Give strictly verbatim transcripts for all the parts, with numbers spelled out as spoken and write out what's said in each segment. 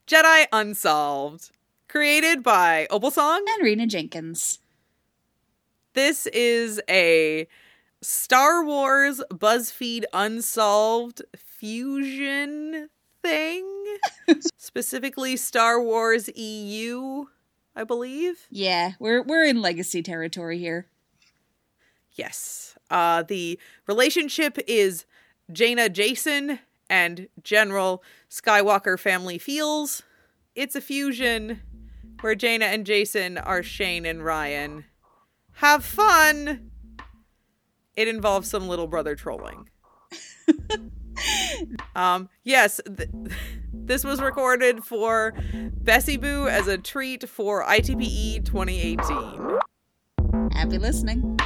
Jedi Unsolved, created by Opalsong and Rena Jenkins. This is a Star Wars BuzzFeed Unsolved fusion thing. Specifically Star Wars E U, I believe. Yeah, we're we're in legacy territory here. Yes. Uh, the relationship is Jaina Jacen and General Skywalker family feels. It's a fusion where Jaina and Jacen are Shane and Ryan. Have fun! It involves some little brother trolling. um, yes, th- this was recorded for Bessie Boo as a treat for I T P E twenty eighteen. Happy listening.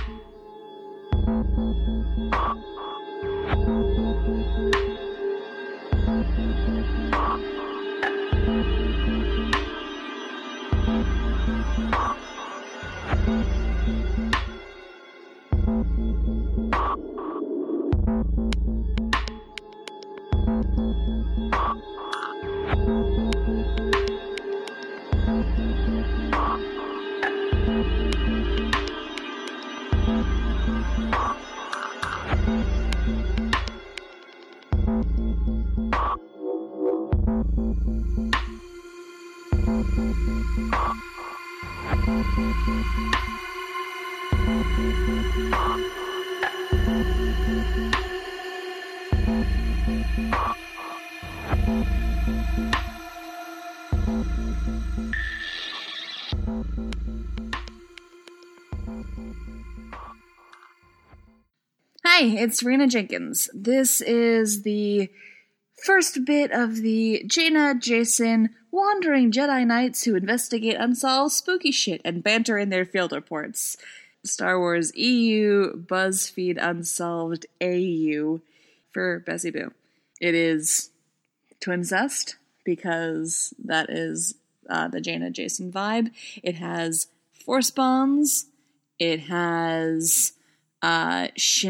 Hi, it's Rena Jenkins. This is the first bit of the Jaina Jacen Wandering Jedi Knights who investigate unsolved spooky shit and banter in their field reports. Star Wars E U, BuzzFeed Unsolved A U for Bessie Boo. It is twincest because that is uh, the Jaina Jacen vibe. It has force bonds. It has uh,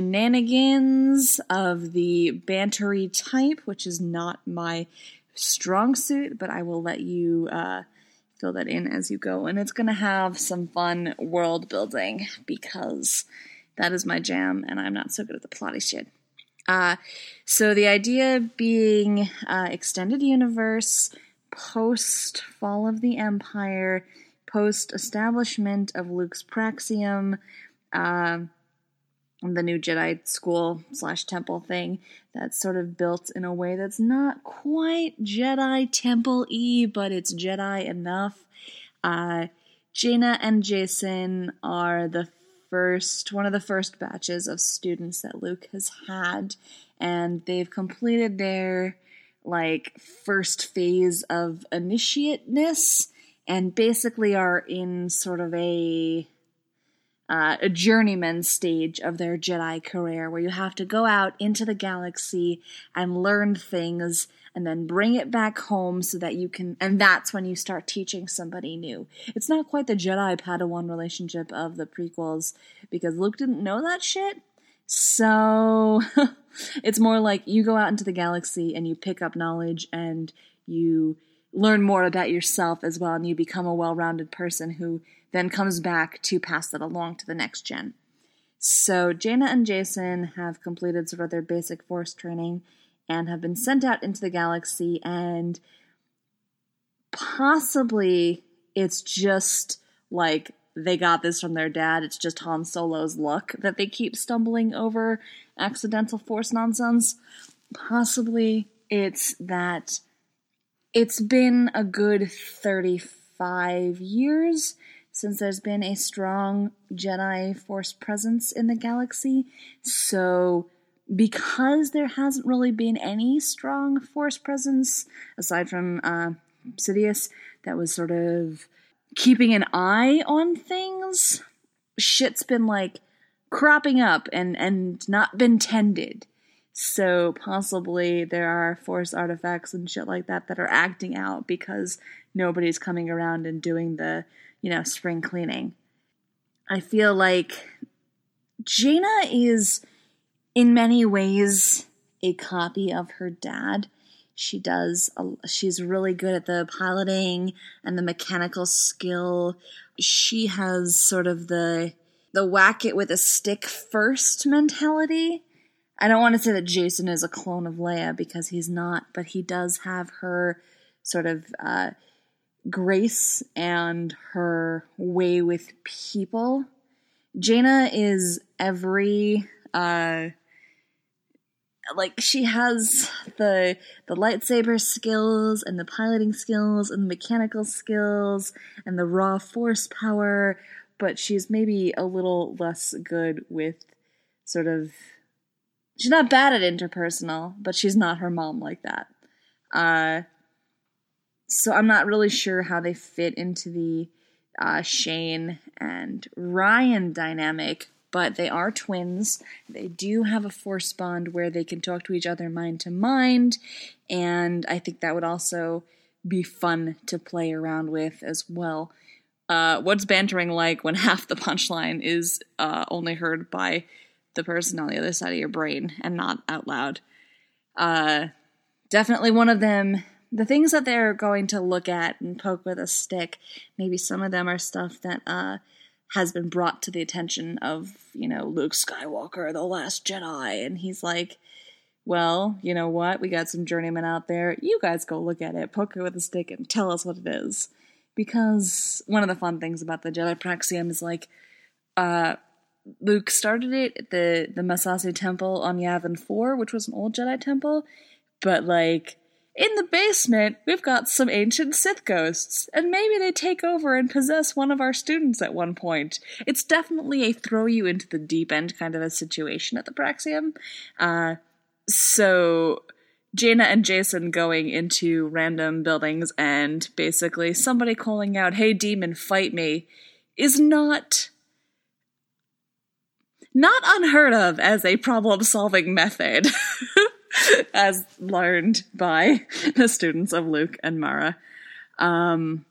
shenanigans of the bantery type, which is not my strong suit, but I will let you uh, fill that in as you go. And it's going to have some fun world building because that is my jam, and I'm not so good at the plotty shit. Uh, so the idea being uh, extended universe, post Fall of the Empire, post establishment of Luke's Praxium, uh, the new Jedi school slash temple thing that's sort of built in a way that's not quite Jedi Temple-y, but it's Jedi enough. Uh, Jaina and Jacen are the first, one of the first batches of students that Luke has had, and they've completed their, like, first phase of initiateness, and basically are in sort of a Uh, a journeyman stage of their Jedi career where you have to go out into the galaxy and learn things and then bring it back home so that you can, and that's when you start teaching somebody new. It's not quite the Jedi-Padawan relationship of the prequels because Luke didn't know that shit. So it's more like you go out into the galaxy and you pick up knowledge and you learn more about yourself as well, and you become a well-rounded person who then comes back to pass that along to the next gen. So Jaina and Jacen have completed sort of their basic force training and have been sent out into the galaxy, and possibly it's just like they got this from their dad. It's just Han Solo's luck that they keep stumbling over accidental force nonsense. Possibly it's that it's been a good thirty-five years since there's been a strong Jedi Force presence in the galaxy. So because there hasn't really been any strong Force presence, aside from uh, Sidious, that was sort of keeping an eye on things, shit's been, like, cropping up and, and not been tended. So possibly there are Force artifacts and shit like that that are acting out because nobody's coming around and doing the, you know, spring cleaning. I feel like Jaina is, in many ways, a copy of her dad. She does, a, she's really good at the piloting and the mechanical skill. She has sort of the, the whack it with a stick first mentality. I don't want to say that Jacen is a clone of Leia because he's not, but he does have her sort of uh, grace and her way with people. Jaina is every, uh, like, she has the the lightsaber skills and the piloting skills and the mechanical skills and the raw force power, but she's maybe a little less good with sort of, she's not bad at interpersonal, but she's not her mom like that. Uh, so I'm not really sure how they fit into the uh, Shane and Ryan dynamic, but they are twins. They do have a force bond where they can talk to each other mind to mind, and I think that would also be fun to play around with as well. Uh, what's bantering like when half the punchline is uh, only heard by the person on the other side of your brain and not out loud? Uh, definitely one of them. The things that they're going to look at and poke with a stick, maybe some of them are stuff that uh, has been brought to the attention of, you know, Luke Skywalker, the Last Jedi, and he's like, well, you know what, we got some journeymen out there, you guys go look at it, poke it with a stick, and tell us what it is. Because one of the fun things about the Jedi Praxium is, like, uh, Luke started it at the, the Massassi Temple on Yavin four, which was an old Jedi temple, but, like, in the basement, we've got some ancient Sith ghosts, and maybe they take over and possess one of our students at one point. It's definitely a throw you into the deep end kind of a situation at the Praxium. Uh, so Jaina and Jacen going into random buildings and basically somebody calling out, "Hey demon, fight me," is not not unheard of as a problem-solving method. As learned by the students of Luke and Mara. Um,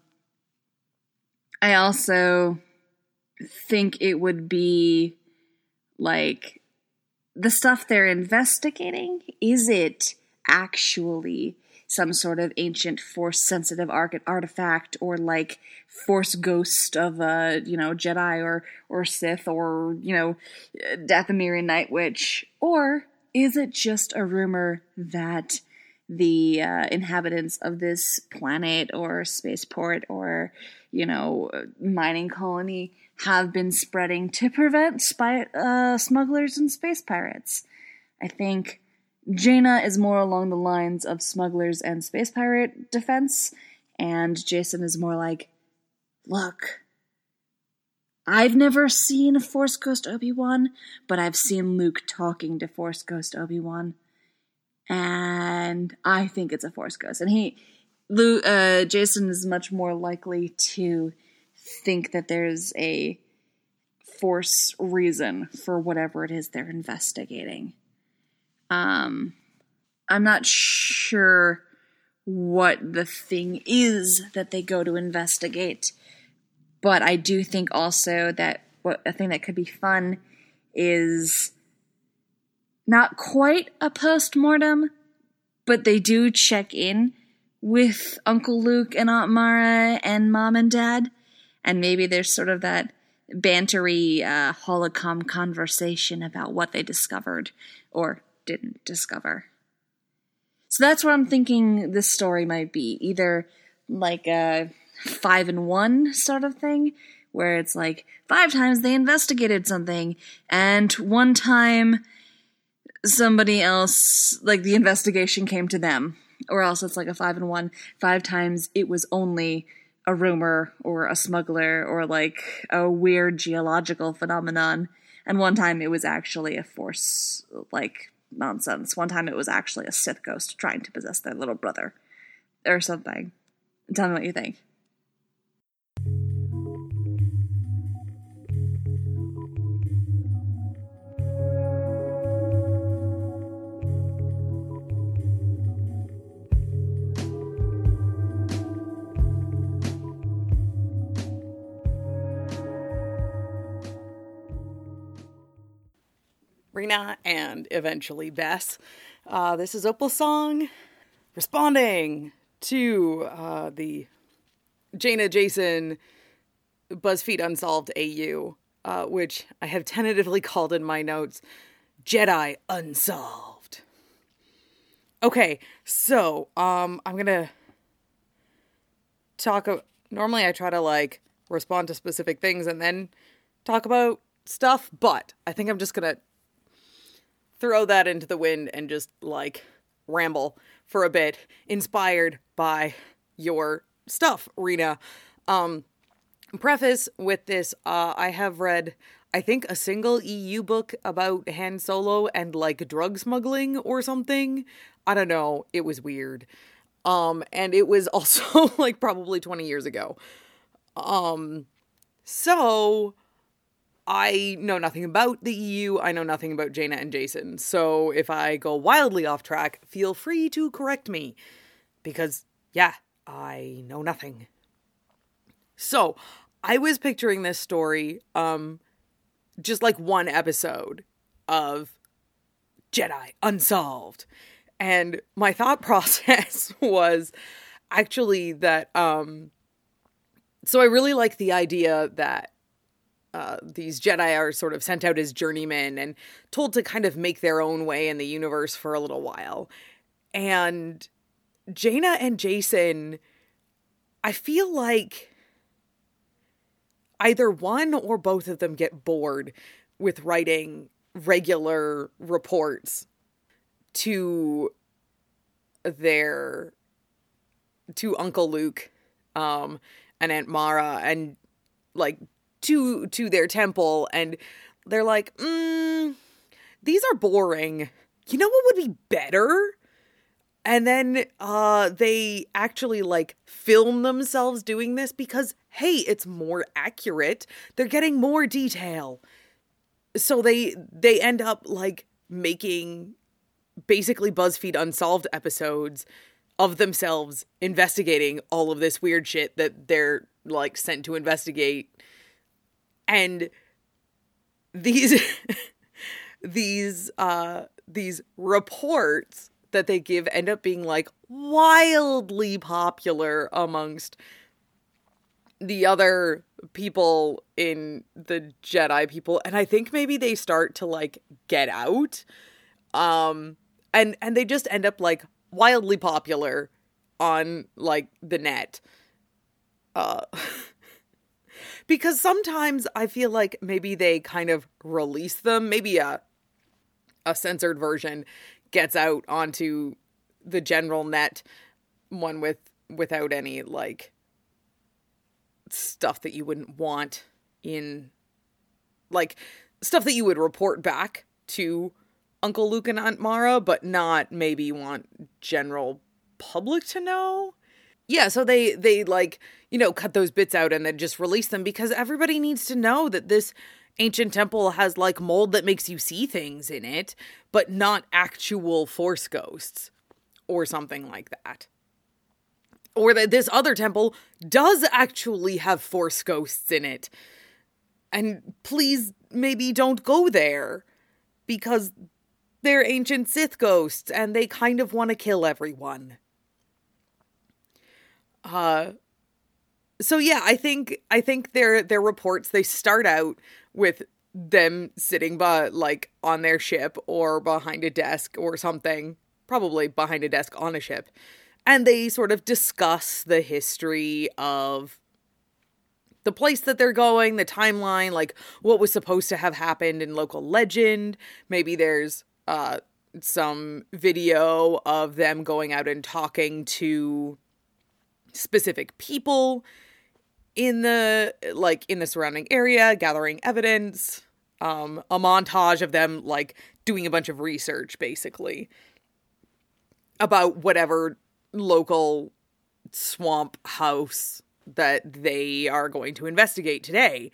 I also think it would be, like, the stuff they're investigating, is it actually some sort of ancient force-sensitive artifact or, like, force ghost of a, you know, Jedi or, or Sith or, you know, Dathomirian Night Witch, or is it just a rumor that the uh, inhabitants of this planet or spaceport or, you know, mining colony have been spreading to prevent spy- uh, smugglers and space pirates? I think Jaina is more along the lines of smugglers and space pirate defense, and Jacen is more like, look, I've never seen Force Ghost Obi-Wan, but I've seen Luke talking to Force Ghost Obi-Wan, and I think it's a Force Ghost. And he, Luke, uh, Jacen is much more likely to think that there's a Force reason for whatever it is they're investigating. Um, I'm not sure what the thing is that they go to investigate. But I do think also that what a thing that could be fun is not quite a post-mortem, but they do check in with Uncle Luke and Aunt Mara and Mom and Dad, and maybe there's sort of that bantery uh, holocom conversation about what they discovered or didn't discover. So that's what I'm thinking this story might be. Either like a five and one sort of thing, where it's like five times they investigated something, and one time somebody else, like the investigation came to them, or else it's like a five and one. Five times it was only a rumor or a smuggler or like a weird geological phenomenon, and one time it was actually a force like nonsense. One time it was actually a Sith ghost trying to possess their little brother or something. Tell me what you think. Rena and eventually Bess. Uh, this is Opal's song, responding to uh, the Jaina Jason BuzzFeed Unsolved A U, uh, which I have tentatively called in my notes Jedi Unsolved. Okay, so um, I'm gonna talk. About, normally, I try to like respond to specific things and then talk about stuff, but I think I'm just gonna throw that into the wind and just like ramble for a bit, inspired by your stuff, Rena. Um, preface with this, uh, I have read, I think, a single E U book about Han Solo and like drug smuggling or something. I don't know. It was weird. Um, and it was also like probably twenty years ago. Um, so I know nothing about the E U. I know nothing about Jaina and Jason. So if I go wildly off track, feel free to correct me. Because, yeah, I know nothing. So, I was picturing this story, um, just like one episode of Jedi Unsolved. And my thought process was actually that, um, so I really like the idea that uh, these Jedi are sort of sent out as journeymen and told to kind of make their own way in the universe for a little while. And Jaina and Jason, I feel like either one or both of them get bored with writing regular reports to their, to Uncle Luke, um, and Aunt Mara, and like to, to their temple. And they're like, mm, these are boring. You know what would be better? And then uh, they actually like film themselves doing this because, hey, it's more accurate. They're getting more detail. So they they end up like making basically BuzzFeed Unsolved episodes of themselves investigating all of this weird shit that they're like sent to investigate. And these these uh these reports that they give end up being like wildly popular amongst the other people in the Jedi people. And I think maybe they start to like get out. Um, and, and they just end up like wildly popular on like the net. Uh, because sometimes I feel like maybe they kind of release them. Maybe a, a censored version gets out onto the general net, one with without any like stuff that you wouldn't want in, like stuff that you would report back to Uncle Luke and Aunt Mara, but not maybe want general public to know. Yeah, so they they like, you know, cut those bits out and then just release them because everybody needs to know that this ancient temple has like mold that makes you see things in it, but not actual Force ghosts or something like that. Or that this other temple does actually have Force ghosts in it. And please maybe don't go there because they're ancient Sith ghosts and they kind of want to kill everyone. Uh So yeah, I think I think their their reports, they start out with them sitting by like on their ship or behind a desk or something, probably behind a desk on a ship, and they sort of discuss the history of the place that they're going, the timeline, like what was supposed to have happened in local legend. Maybe there's uh some video of them going out and talking to specific people in the, like, in the surrounding area, gathering evidence, um, a montage of them, like, doing a bunch of research, basically, about whatever local swamp house that they are going to investigate today.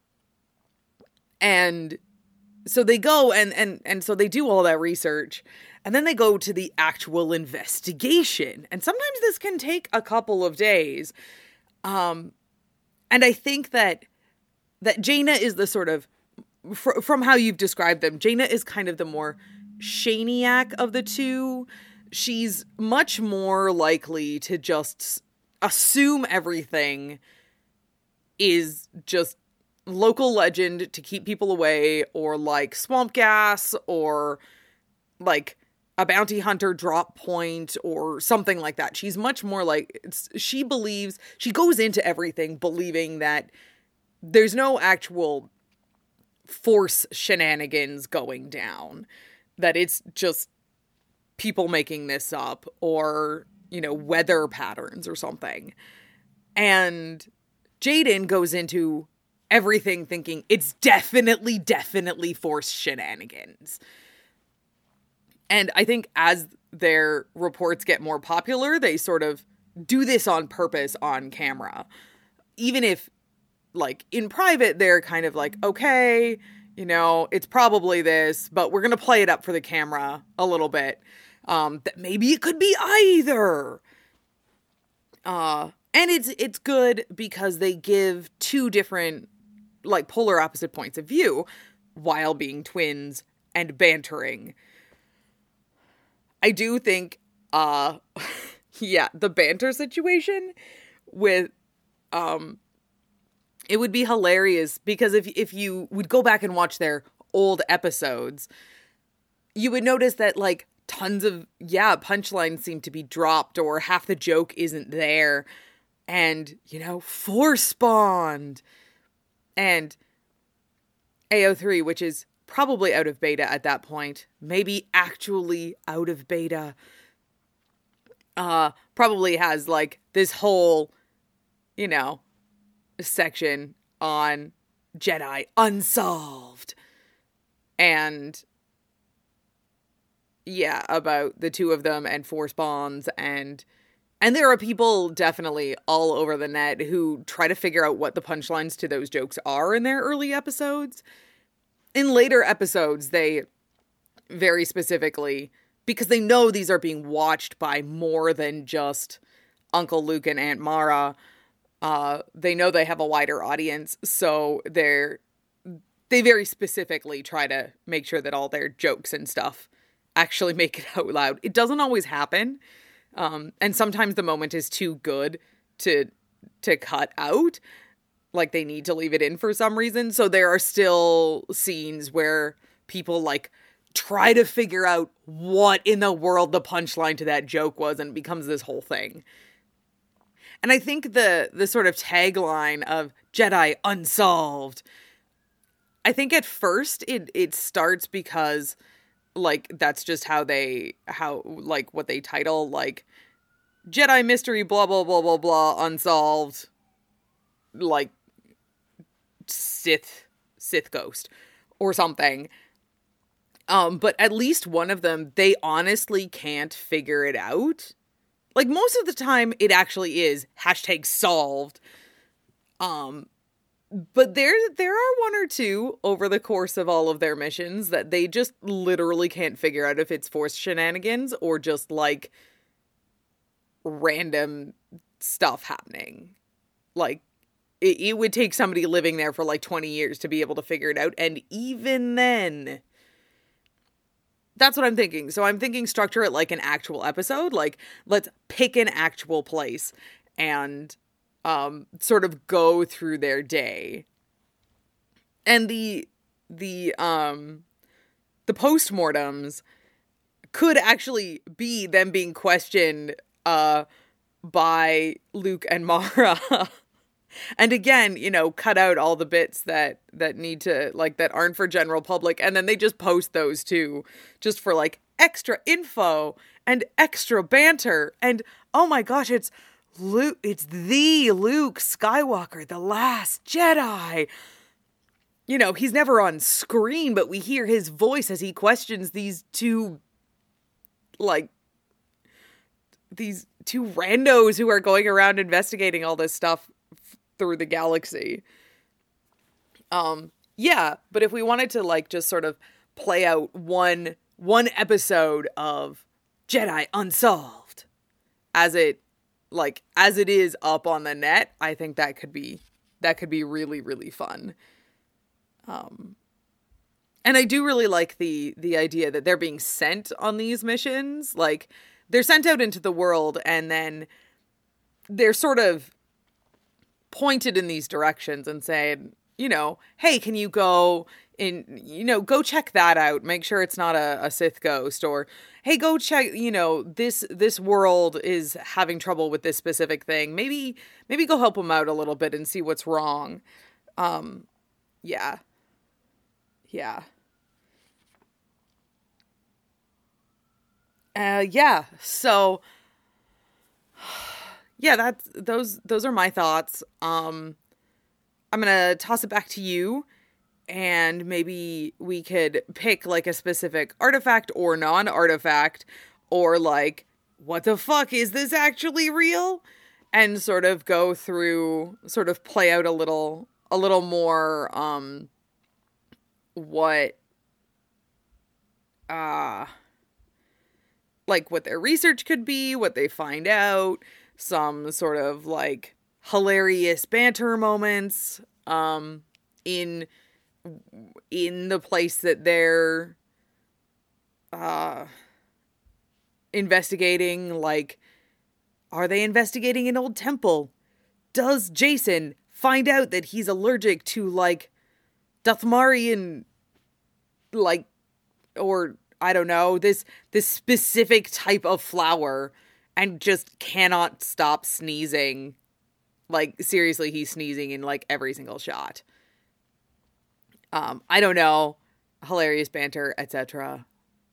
And so they go and, and, and so they do all that research, and then they go to the actual investigation. And sometimes this can take a couple of days. Um, And I think that that Jaina is the sort of, fr- from how you've described them, Jaina is kind of the more Shaniac of the two. she's much more likely to just assume everything is just local legend to keep people away, or like swamp gas, or like a bounty hunter drop point, or something like that. She's much more like, it's, she believes, she goes into everything believing that there's no actual force shenanigans going down, that it's just people making this up, or, you know, weather patterns or something. And Jaden goes into everything thinking it's definitely, definitely force shenanigans. And I think as their reports get more popular, they sort of do this on purpose on camera. Even if, like, in private, they're kind of like, okay, you know, it's probably this, but we're going to play it up for the camera a little bit. Um, that maybe it could be either. Uh, and it's, it's good because they give two different, like, polar opposite points of view while being twins and bantering. I do think, uh, yeah, the banter situation with, um, it would be hilarious because if if you would go back and watch their old episodes, you would notice that, like, tons of, yeah, punchlines seem to be dropped, or half the joke isn't there. And, you know, Force Bond and A O three, which is probably out of beta at that point, maybe actually out of beta, uh, probably has, like, this whole, you know, section on Jedi Unsolved. And, yeah, about the two of them and Force Bonds, and and there are people definitely all over the net who try to figure out what the punchlines to those jokes are in their early episodes. In later episodes, they very specifically, because they know these are being watched by more than just Uncle Luke and Aunt Mara, uh, they know they have a wider audience, so they're they very specifically try to make sure that all their jokes and stuff actually make it out loud. It doesn't always happen, um, and sometimes the moment is too good to to cut out. Like, they need to leave it in for some reason. So there are still scenes where people, like, try to figure out what in the world the punchline to that joke was, and it becomes this whole thing. And I think the the sort of tagline of Jedi Unsolved, I think at first it it starts because, like, that's just how they, how, like, what they title, like, Jedi Mystery blah blah blah blah blah Unsolved, like, Sith, Sith Ghost, or something. Um, but at least one of them, they honestly can't figure it out. Like, most of the time, it actually is hashtag solved. Um, but there, there are one or two over the course of all of their missions that they just literally can't figure out if it's force shenanigans or just, like, random stuff happening. Like, It, it would take somebody living there for like twenty years to be able to figure it out. And even then, that's what I'm thinking. So I'm thinking structure it like an actual episode. Like, let's pick an actual place and um, sort of go through their day. And the, the, um, the postmortems could actually be them being questioned uh, by Luke and Mara. And again, you know, cut out all the bits that, that need to, like, that aren't for general public. And then they just post those too, just for, like, extra info and extra banter. And, oh my gosh, it's Luke, it's the Luke Skywalker, the last Jedi. You know, he's never on screen, but we hear his voice as he questions these two, like, these two randos who are going around investigating all this stuff through the galaxy. Um, yeah, but if we wanted to, like, just sort of play out one, one episode of Jedi Unsolved as it, like, as it is up on the net, I think that could be, that could be really, really fun. Um, and I do really like the, the idea that they're being sent on these missions. Like, they're sent out into the world, and then they're sort of pointed in these directions and said, you know, hey, can you go in, you know, go check that out. Make sure it's not a, a Sith ghost, or hey, go check, you know, this, this world is having trouble with this specific thing. Maybe, maybe go help them out a little bit and see what's wrong. Um, yeah. Yeah. Uh, yeah. So, yeah, that's, those, those are my thoughts. Um, I'm gonna toss it back to you, and maybe we could pick like a specific artifact or non-artifact, or like, what the fuck, is this actually real? And sort of go through, sort of play out a little, a little more, um, what, uh, like what their research could be, what they find out, some sort of like hilarious banter moments, um, in, in the place that they're, uh, investigating. Like, are they investigating an old temple? Does Jacen find out that he's allergic to, like, Dathmarian, like, or, I don't know, this, this specific type of flower, and just cannot stop sneezing? Like, seriously, he's sneezing in, like, every single shot. Um, I don't know. Hilarious banter, et cetera.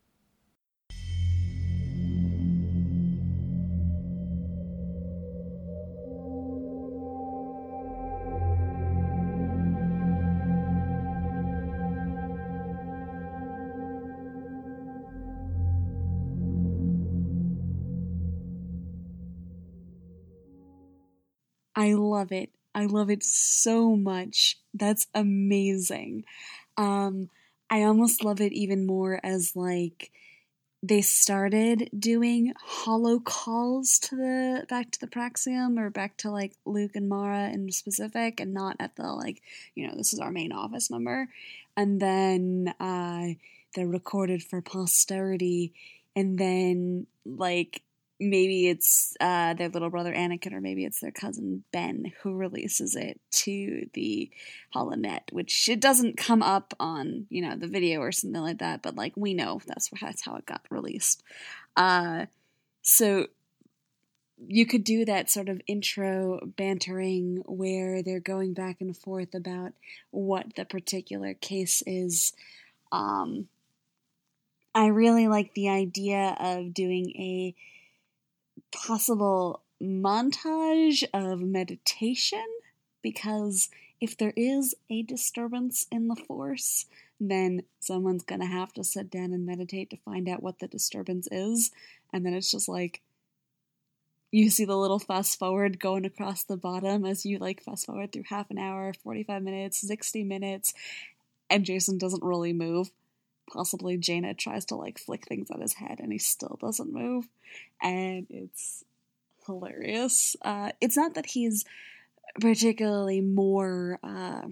I love it. I love it so much. That's amazing. Um, I almost love it even more as, like, they started doing holo calls to the, back to the Praxium, or back to, like, Luke and Mara in specific, and not at the, like, you know, this is our main office number. And then, uh, they're recorded for posterity, and then, like, maybe it's uh, their little brother Anakin, or maybe it's their cousin Ben who releases it to the HoloNet, which it doesn't come up on, you know, the video or something like that, but, like, we know that's, that's how it got released. Uh, so you could do that sort of intro bantering where they're going back and forth about what the particular case is. Um, I really like the idea of doing a possible montage of meditation, because if there is a disturbance in the Force, then someone's gonna have to sit down and meditate to find out what the disturbance is, and then it's just like, you see the little fast forward going across the bottom as you, like, fast forward through half an hour, forty-five minutes, sixty minutes, and Jacen doesn't really move. Possibly Jaina tries to, like, flick things at his head and he still doesn't move. And it's hilarious. Uh, it's not that he's particularly more uh,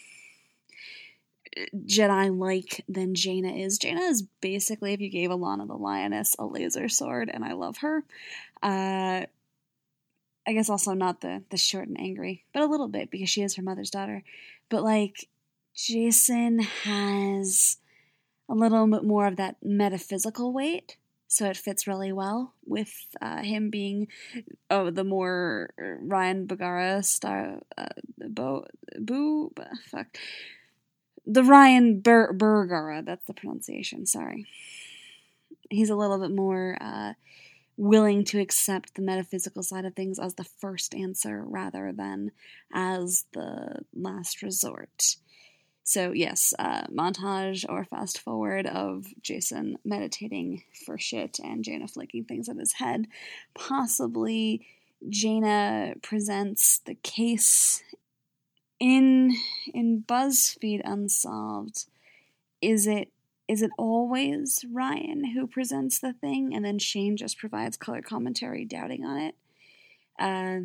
Jedi-like than Jaina is. Jaina is basically, if you gave Alana the Lioness a laser sword, and I love her. Uh, I guess also not the, the short and angry, but a little bit, because she is her mother's daughter. But, like, Jacen has a little bit more of that metaphysical weight, so it fits really well with uh, him being, oh, the more Ryan Bergara style, uh, Bo, Boo, fuck, the Ryan Ber- Bergara, that's the pronunciation, sorry. He's a little bit more uh, willing to accept the metaphysical side of things as the first answer rather than as the last resort. So yes, uh, montage or fast forward of Jacen meditating for shit and Jaina flicking things at his head. Possibly Jaina presents the case in in BuzzFeed Unsolved. Is it is it always Ryan who presents the thing, and then Shane just provides color commentary doubting on it? Uh,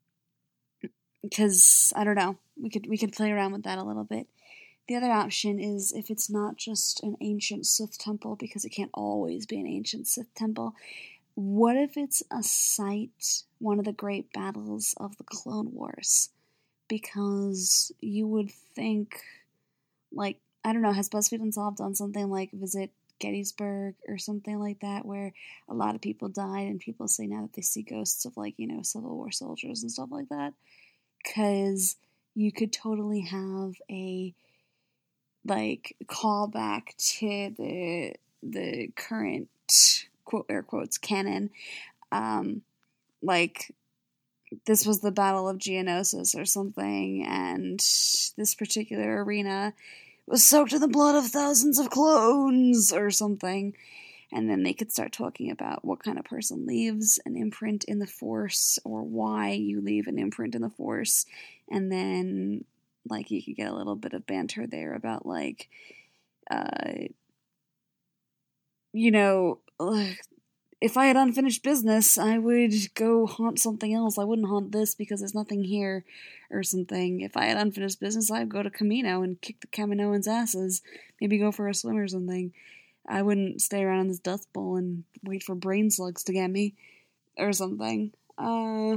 because I don't know, we could we could play around with that a little bit. The other option is if it's not just an ancient Sith temple, because it can't always be an ancient Sith temple, what if it's a site, one of the great battles of the Clone Wars? Because you would think, like, I don't know, has BuzzFeed Unsolved done something like Visit Gettysburg or something like that, where a lot of people died and people say now that they see ghosts of, like, you know, Civil War soldiers and stuff like that? Because you could totally have a, like, callback to the the current, quote, air quotes, canon, um, like, this was the Battle of Geonosis or something, and this particular arena was soaked in the blood of thousands of clones or something. And then they could start talking about what kind of person leaves an imprint in the Force, or why you leave an imprint in the Force. And then, like, you could get a little bit of banter there about, like, uh, you know, if I had unfinished business, I would go haunt something else. I wouldn't haunt this because there's nothing here or something. If I had unfinished business, I'd go to Kamino and kick the Kaminoans' asses. Maybe go for a swim or something. I wouldn't stay around in this dust bowl and wait for brain slugs to get me or something. Uh,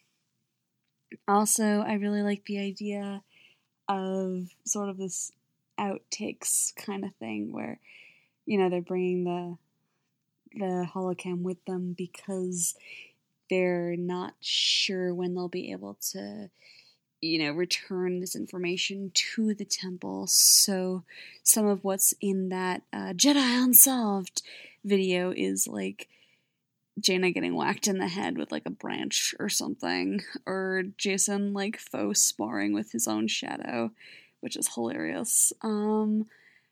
also, I really like the idea of sort of this outtakes kind of thing where, you know, they're bringing the the holocam with them because they're not sure when they'll be able to, you know, return this information to the temple. So some of what's in that uh, Jedi Unsolved video is like Jaina getting whacked in the head with like a branch or something, or Jacen like faux sparring with his own shadow, which is hilarious. Um,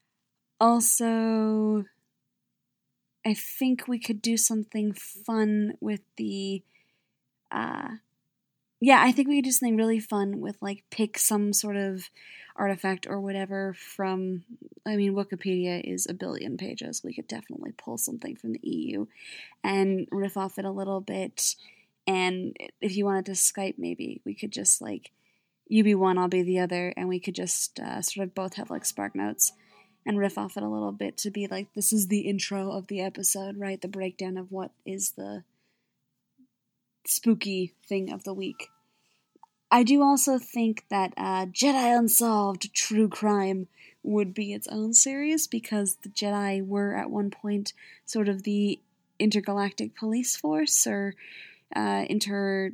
also, I think we could do something fun with the, uh, yeah, I think we could do something really fun with, like, pick some sort of artifact or whatever from, I mean, Wikipedia is a billion pages. We could definitely pull something from the E U and riff off it a little bit. And if you wanted to Skype, maybe we could just, like, you be one, I'll be the other, and we could just uh, sort of both have, like, spark notes and riff off it a little bit to be like, this is the intro of the episode, right? The breakdown of what is the spooky thing of the week. I do also think that uh, Jedi Unsolved True Crime would be its own series, because the Jedi were at one point sort of the intergalactic police force, or uh, inter...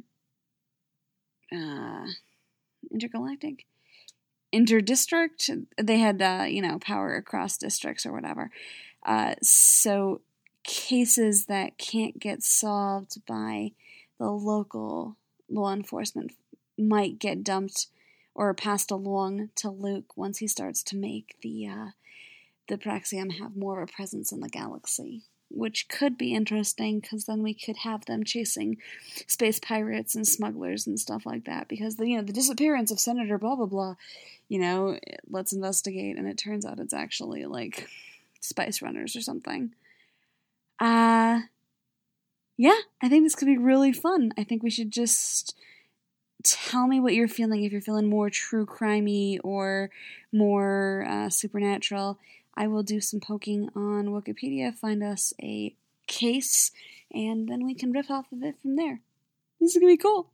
Uh, intergalactic? Interdistrict. They had, uh, you know, power across districts or whatever. Uh, so cases that can't get solved by the local law enforcement might get dumped or passed along to Luke once he starts to make the uh, the Praxium have more of a presence in the galaxy, which could be interesting, because then we could have them chasing space pirates and smugglers and stuff like that, because the, you know, the disappearance of Senator blah blah blah, you know, let's investigate, and it turns out it's actually like spice runners or something. Uh yeah, I think this could be really fun. I think we should just tell me what you're feeling. If you're feeling more true crimey or more uh, supernatural, I will do some poking on Wikipedia, find us a case, and then we can riff off of it from there. This is gonna be cool.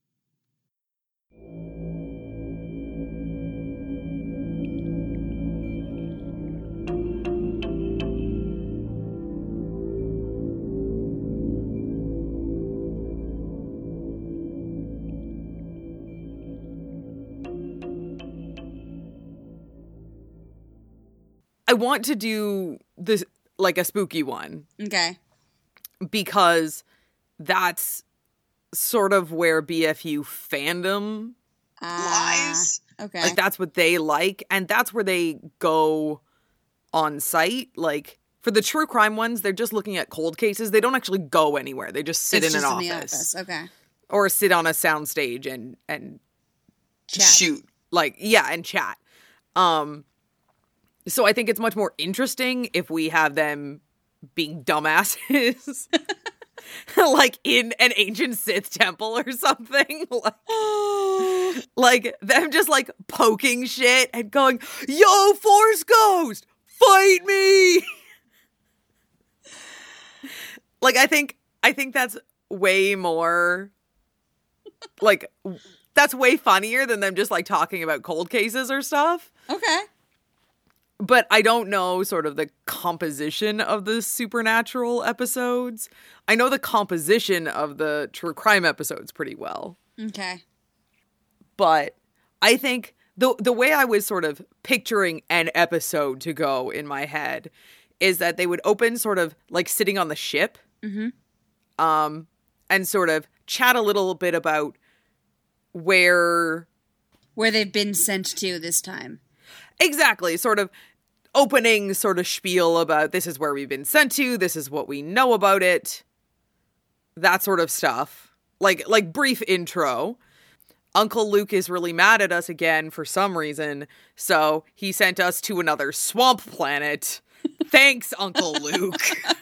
I want to do this like a spooky one. Okay. Because that's sort of where B F U fandom uh, lies. Okay. Like, that's what they like, and that's where they go on site. Like, for the true crime ones, they're just looking at cold cases. They don't actually go anywhere. They just sit it's in just an in office. The office. Okay. Or sit on a soundstage and and chat. shoot. Like, yeah, and chat. Um So I think it's much more interesting if we have them being dumbasses. Like in an ancient Sith temple or something. Like, like them just like poking shit and going, yo, Force Ghost, fight me! Like, I think I think that's way more, like, that's way funnier than them just, like, talking about cold cases or stuff. Okay. But I don't know sort of the composition of the supernatural episodes. I know the composition of the true crime episodes pretty well. Okay. But I think the the way I was sort of picturing an episode to go in my head is that they would open sort of like sitting on the ship. Mm-hmm. Um, and sort of chat a little bit about where... Where they've been sent to this time. Exactly. Sort of opening sort of spiel about this is where we've been sent to. This is what we know about it. That sort of stuff. Like, like brief intro. Uncle Luke is really mad at us again for some reason. So he sent us to another swamp planet. Thanks, Uncle Luke.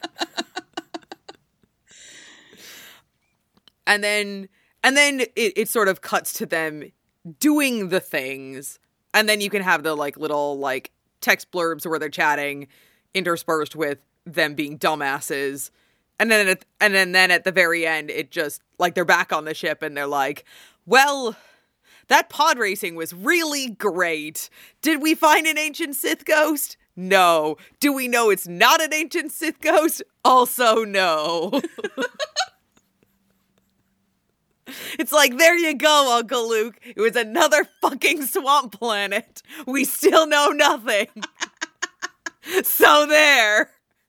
and then, and then it, it sort of cuts to them doing the things. And then you can have the, like, little, like, text blurbs where they're chatting interspersed with them being dumbasses. And then, at, and then, then at the very end, it just, like, they're back on the ship and they're like, well, that pod racing was really great. Did we find an ancient Sith ghost? No. Do we know it's not an ancient Sith ghost? Also no. It's like, there you go, Uncle Luke. It was another fucking swamp planet. We still know nothing. So there.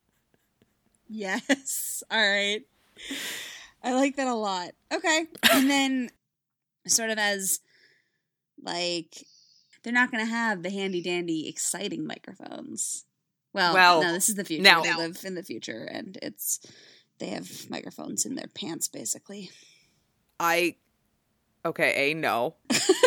Yes. All right. I like that a lot. Okay. And then sort of as, like, they're not going to have the handy-dandy, exciting microphones. Well, well no, this is the future. Now, they live in the future, and it's they have microphones in their pants, basically. I, okay, A, no.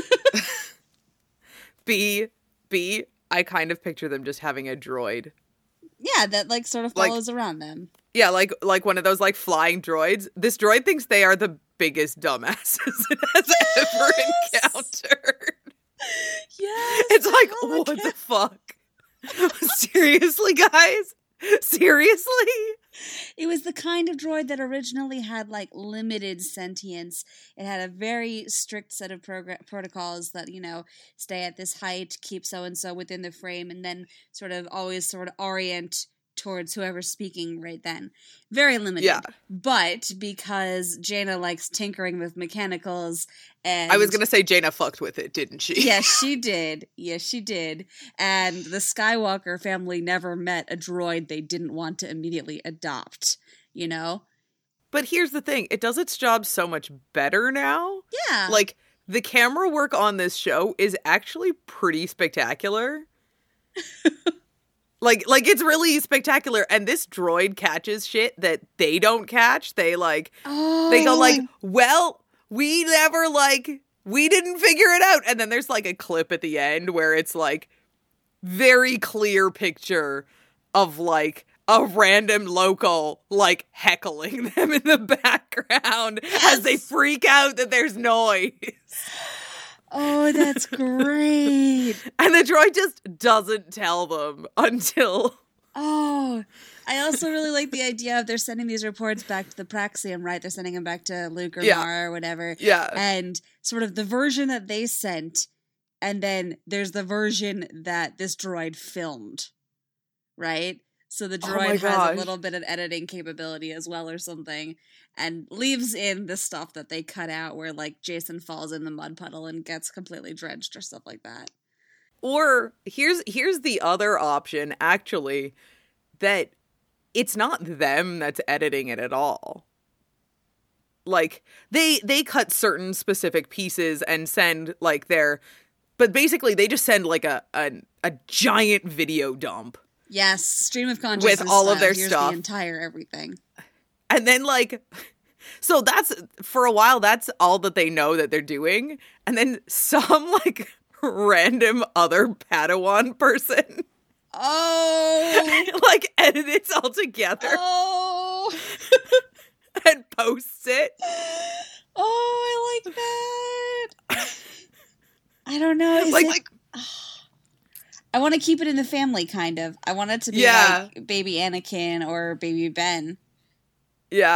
B, B, I kind of picture them just having a droid. Yeah, that, like, sort of follows like, around them. Yeah, like like one of those, like, flying droids. This droid thinks they are the biggest dumbasses it has yes! ever encountered. Yes! It's like, what the fuck? Seriously, guys? Seriously? It was the kind of droid that originally had, like, limited sentience. It had a very strict set of progr- protocols that, you know, stay at this height, keep so-and-so within the frame, and then sort of always sort of orient towards whoever's speaking right then. Very limited. Yeah. But because Jaina likes tinkering with mechanicals and... I was going to say Jaina fucked with it, didn't she? Yes, she did. Yes, she did. And the Skywalker family never met a droid they didn't want to immediately adopt, you know? But here's the thing. It does its job so much better now. Yeah. Like, the camera work on this show is actually pretty spectacular. Like, like it's really spectacular, and this droid catches shit that they don't catch. They, like, oh. they go, like, well, we never, like, we didn't figure it out. And then there's, like, a clip at the end where it's, like, very clear picture of, like, a random local, like, heckling them in the background yes. as they freak out that there's noise. Oh, that's great. And the droid just doesn't tell them until... Oh, I also really like the idea of they're sending these reports back to the Praxium, right? They're sending them back to Luke or yeah. Mara or whatever. Yeah. And sort of the version that they sent, and then there's the version that this droid filmed, right? So the droid oh has a little bit of editing capability as well or something, and leaves in the stuff that they cut out where, like, Jason falls in the mud puddle and gets completely drenched or stuff like that. Or here's here's the other option, actually, that it's not them that's editing it at all. Like, they they cut certain specific pieces and send, like, their... But basically, they just send, like, a a, a giant video dump. Yes, stream of consciousness with all style. of their Here's stuff. The entire everything. And then, like, so that's, for a while, that's all that they know that they're doing. And then some, like, random other Padawan person, oh, like, edits all together. Oh, and posts it. Oh, I like that. I don't know. Is like, it... like I want to keep it in the family, kind of. I want it to be yeah. like baby Anakin or baby Ben. Yeah,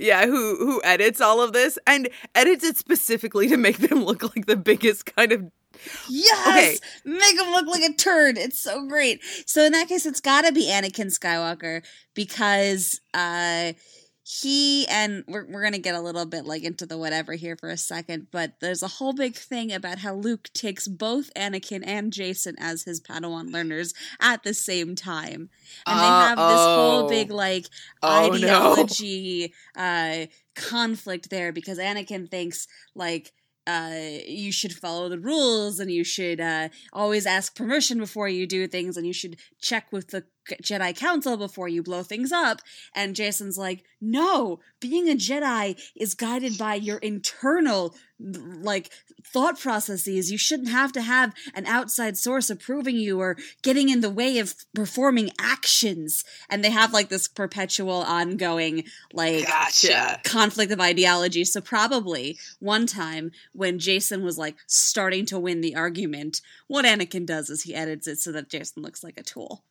Yeah, who who edits all of this and edits it specifically to make them look like the biggest kind of Yes! Okay. Make him look like a turd. It's so great. So in that case, it's got to be Anakin Skywalker because uh, he and we're we're gonna get a little bit like into the whatever here for a second, but there's a whole big thing about how Luke takes both Anakin and Jason as his Padawan learners at the same time, and they Uh, have this whole oh. big like Oh, no. ideology uh, conflict there because Anakin thinks like. Uh, you should follow the rules and you should uh, always ask permission before you do things and you should check with the Jedi Council before you blow things up. And Jason's like, no, being a Jedi is guided by your internal like thought processes. You shouldn't have to have an outside source approving you or getting in the way of performing actions. And they have like this perpetual ongoing like Gotcha. conflict of ideology. So probably one time when Jason was like starting to win the argument, what Anakin does is he edits it so that Jason looks like a tool.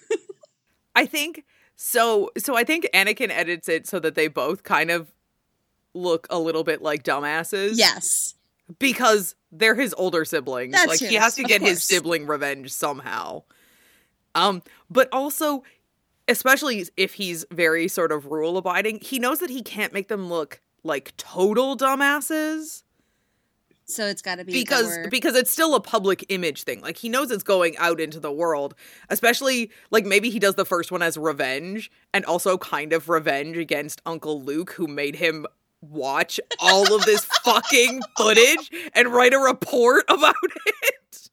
I think so so I think Anakin edits it so that they both kind of look a little bit like dumbasses. Yes. Because they're his older siblings. That's like he true, has to of get his course. sibling revenge somehow. Um, but also, especially if he's very sort of rule abiding, he knows that he can't make them look like total dumbasses. So it's got to be Because that we're- because it's still a public image thing. Like he knows it's going out into the world. Especially like maybe he does the first one as revenge and also kind of revenge against Uncle Luke who made him watch all of this fucking footage and write a report about it.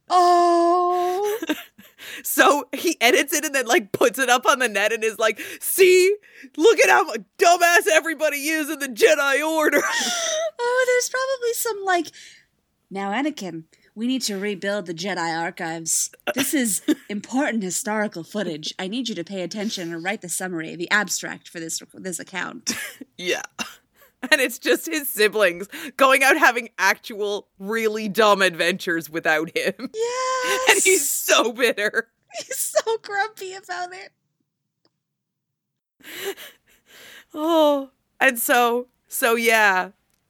Oh. So he edits it and then like puts it up on the net and is like, see, look at how dumbass everybody is in the Jedi Order. Oh, there's probably some like, now Anakin, we need to rebuild the Jedi archives. This is important historical footage. I need you to pay attention and write the summary, the abstract for this this account. Yeah. And it's just his siblings going out having actual really dumb adventures without him. Yes. And he's so bitter. He's so grumpy about it. Oh, and so, so yeah.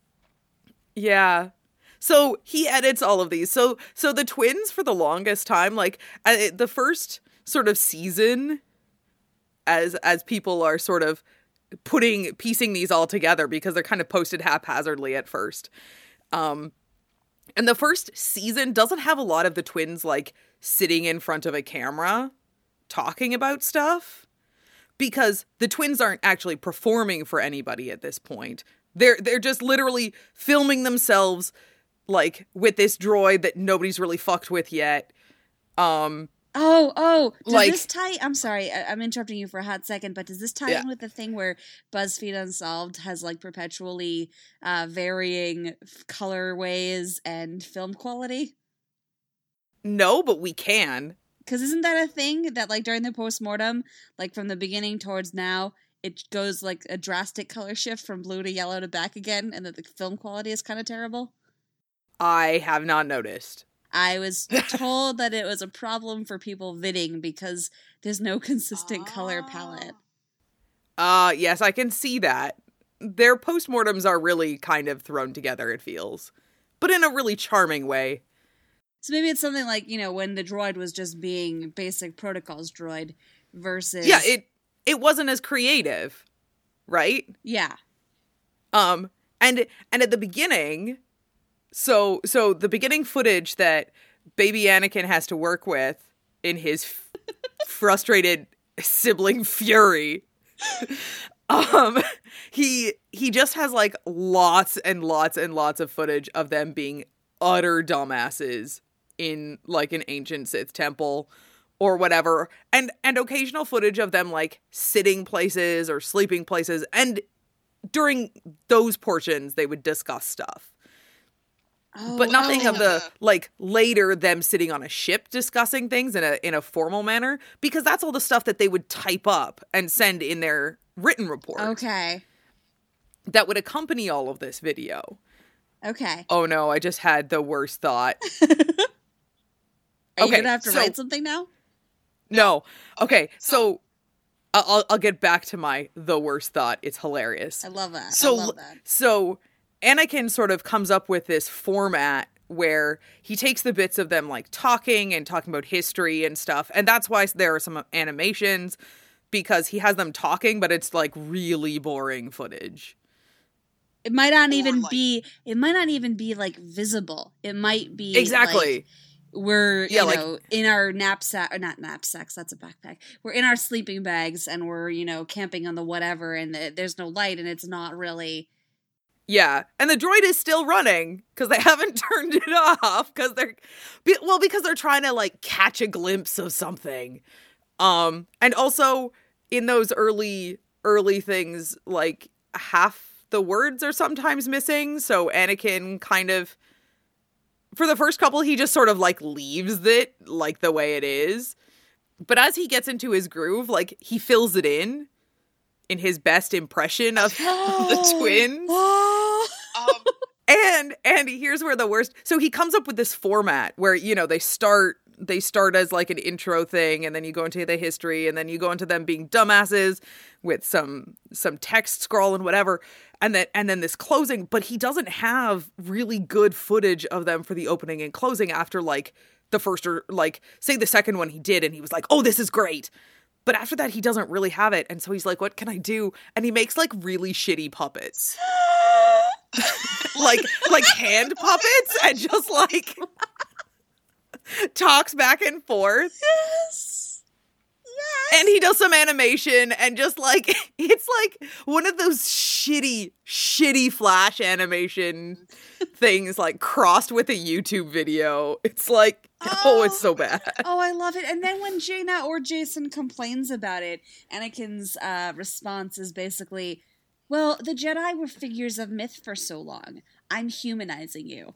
Yeah. So he edits all of these. So, so the twins for the longest time, like uh, the first sort of season as, as people are sort of putting, piecing these all together because they're kind of posted haphazardly at first. Um, and the first season doesn't have a lot of the twins like sitting in front of a camera talking about stuff because the twins aren't actually performing for anybody at this point. They're they're just literally filming themselves like with this droid that nobody's really fucked with yet. Um Oh, oh, does Like- this tie, I'm sorry, I, I'm interrupting you for a hot second, but does this tie Yeah. in with the thing where BuzzFeed Unsolved has like perpetually uh, varying f- colorways and film quality? no, but we can. Because isn't that a thing that like during the postmortem, like from the beginning towards now, it goes like a drastic color shift from blue to yellow to back again, and that the film quality is kind of terrible? I have not noticed. I was told that it was a problem for people vidding because there's no consistent color palette. Uh yes, I can see that. Their postmortems are really kind of thrown together, it feels. But in a really charming way. So maybe it's something like, you know, when the droid was just being basic protocols droid versus... Yeah, it it wasn't as creative, right? Yeah. Um and and at the beginning, so so the beginning footage that baby Anakin has to work with in his f- frustrated sibling fury, um he he just has like lots and lots and lots of footage of them being utter dumbasses in like an ancient Sith temple or whatever, and and occasional footage of them like sitting places or sleeping places, and during those portions they would discuss stuff. Oh, But nothing oh. of the like later them sitting on a ship discussing things in a in a formal manner, because that's all the stuff that they would type up and send in their written report Okay. that would accompany all of this video. Okay. Oh no, I just had the worst thought. Are you Okay, gonna have to so- write something now? No. Okay, so I'll I'll get back to my the worst thought. It's hilarious. I love that. So I love that. so Anakin sort of comes up with this format where he takes the bits of them like talking and talking about history and stuff, and that's why there are some animations, because he has them talking, but it's like really boring footage. It might not Or, even like- be. It might not even be like visible. It might be Exactly. like, we're Yeah, you like- know in our knapsack or not knapsacks. That's a backpack. We're in our sleeping bags and we're you know camping on the whatever, and the, there's no light, and it's not really. Yeah, and the droid is still running because they haven't turned it off because they're be- well because they're trying to like catch a glimpse of something. Um, and also in those early early things, like half the words are sometimes missing, so Anakin kind of, for the first couple, he just sort of like leaves it like the way it is. But as he gets into his groove, like he fills it in in his best impression of the twins. Um, And and here's where the worst. So he comes up with this format where, you know, they start they start as like an intro thing, and then you go into the history, and then you go into them being dumbasses with some some text scroll and whatever, and then and then this closing. But he doesn't have really good footage of them for the opening and closing after like the first or like say the second one he did, and he was like, oh, this is great. But after that, he doesn't really have it, and so he's like, what can I do? And he makes like really shitty puppets. like like hand puppets, and just like talks back and forth. Yes. Yes. And he does some animation, and just like it's like one of those shitty shitty flash animation things like crossed with a YouTube video. It's like oh, oh it's so bad. Oh, I love it. And then when Jaina or Jason complains about it, Anakin's uh, response is basically, well, the Jedi were figures of myth for so long. I'm humanizing you.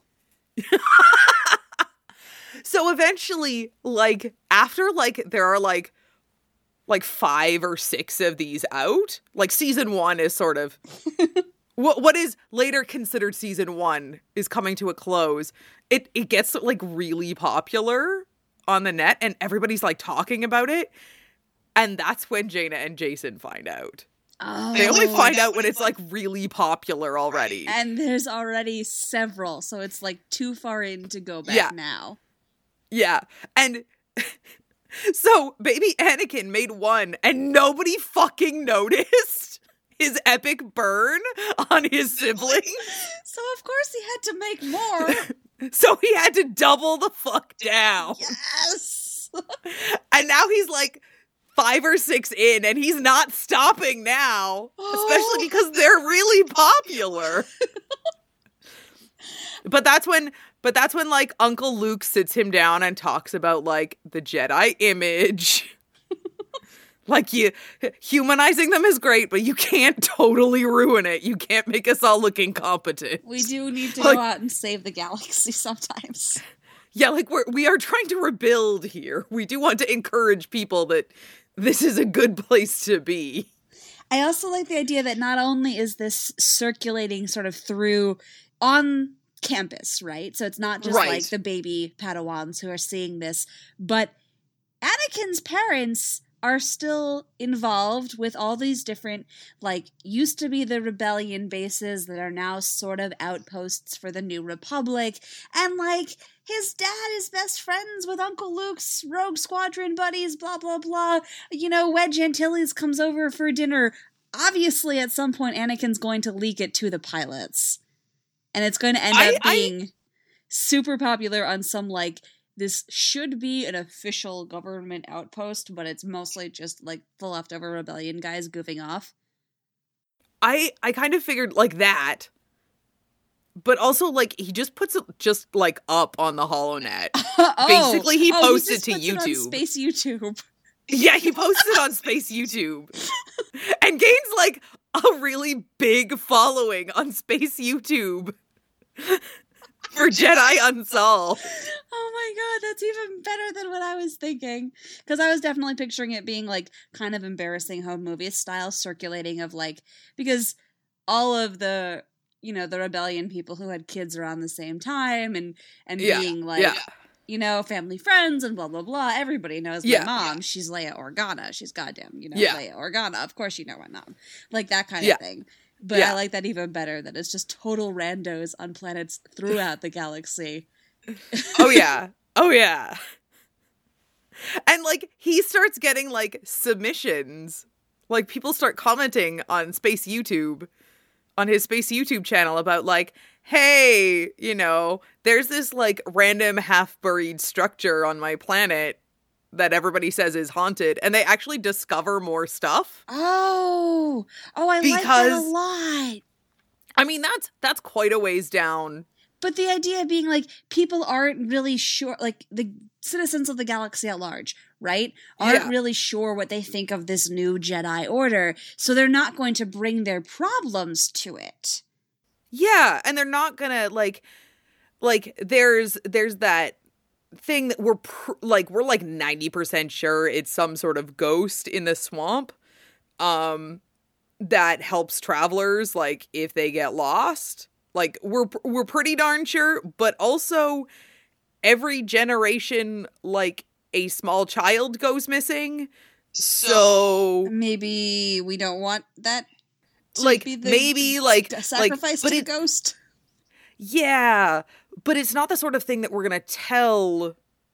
So eventually, like after like there are like like five or six of these out, like season one is sort of what what is later considered season one is coming to a close. It it gets like really popular on the net, and everybody's like talking about it. And that's when Jaina and Jason find out. Oh. They only find find out out when it's like really popular already. And there's already several, so it's like too far in to go back Yeah. now. Yeah. And so baby Anakin made one, and nobody fucking noticed his epic burn on his siblings. So of course he had to make more. So he had to double the fuck down. Yes. And now he's like five or six in, and he's not stopping now, especially because they're really popular. But that's when but that's when like Uncle Luke sits him down and talks about like the Jedi image. Like you humanizing them is great, but you can't totally ruin it. You can't make us all look incompetent. We do need to Like- go out and save the galaxy sometimes. Yeah, like we're we are trying to rebuild here. We do want to encourage people that this is a good place to be. I also like the idea that not only is this circulating sort of through on campus, right? So it's not just Right. like the baby Padawans who are seeing this, but Anakin's parents are still involved with all these different, like, used to be the rebellion bases that are now sort of outposts for the New Republic. And, like, his dad is best friends with Uncle Luke's Rogue Squadron buddies, blah, blah, blah. You know, Wedge Antilles comes over for dinner. Obviously, at some point, Anakin's going to leak it to the pilots. And it's going to end I- up being super popular on some, like, this should be an official government outpost, but it's mostly just like the leftover rebellion guys goofing off. I I kind of figured like that. But also like he just puts it just like up on the HoloNet. oh, Basically, he oh, posted just to puts it on YouTube. Space YouTube. Yeah, he posted on Space YouTube. And gains like a really big following on Space YouTube. For Jedi Unsolved. Oh my god, that's even better than what I was thinking. Because I was definitely picturing it being like kind of embarrassing home movie style circulating of like, because all of the, you know, the rebellion people who had kids around the same time and and Yeah, being like, yeah. you know, family friends and blah, blah, blah. Everybody knows my Yeah. mom. She's Leia Organa. She's goddamn, you know, Yeah. Leia Organa. Of course you know my mom. Like that kind Yeah. of thing. But Yeah. I like that even better, that it's just total randos on planets throughout the galaxy. Oh, yeah. Oh, yeah. And, like, he starts getting, like, submissions. Like, people start commenting on Space YouTube, on his Space YouTube channel about, like, hey, you know, there's this, like, random half-buried structure on my planet that everybody says is haunted. And they actually discover more stuff. Oh, oh, I like that a Because- lot. I mean, that's that's quite a ways down. But the idea being like people aren't really sure, like the citizens of the galaxy at large, right, aren't Yeah. really sure what they think of this new Jedi Order, so they're not going to bring their problems to it. Yeah, and they're not gonna, like, like, there's, there's that thing that we're, pr- like, we're, like, ninety percent sure it's some sort of ghost in the swamp, um, that helps travelers, like, if they get lost. Like, we're, we're pretty darn sure, but also, every generation, like, a small child goes missing, so... Maybe we don't want that to Like, be the maybe, like- a sacrifice like, but to it- the ghost. Yeah, but it's not the sort of thing that we're going to tell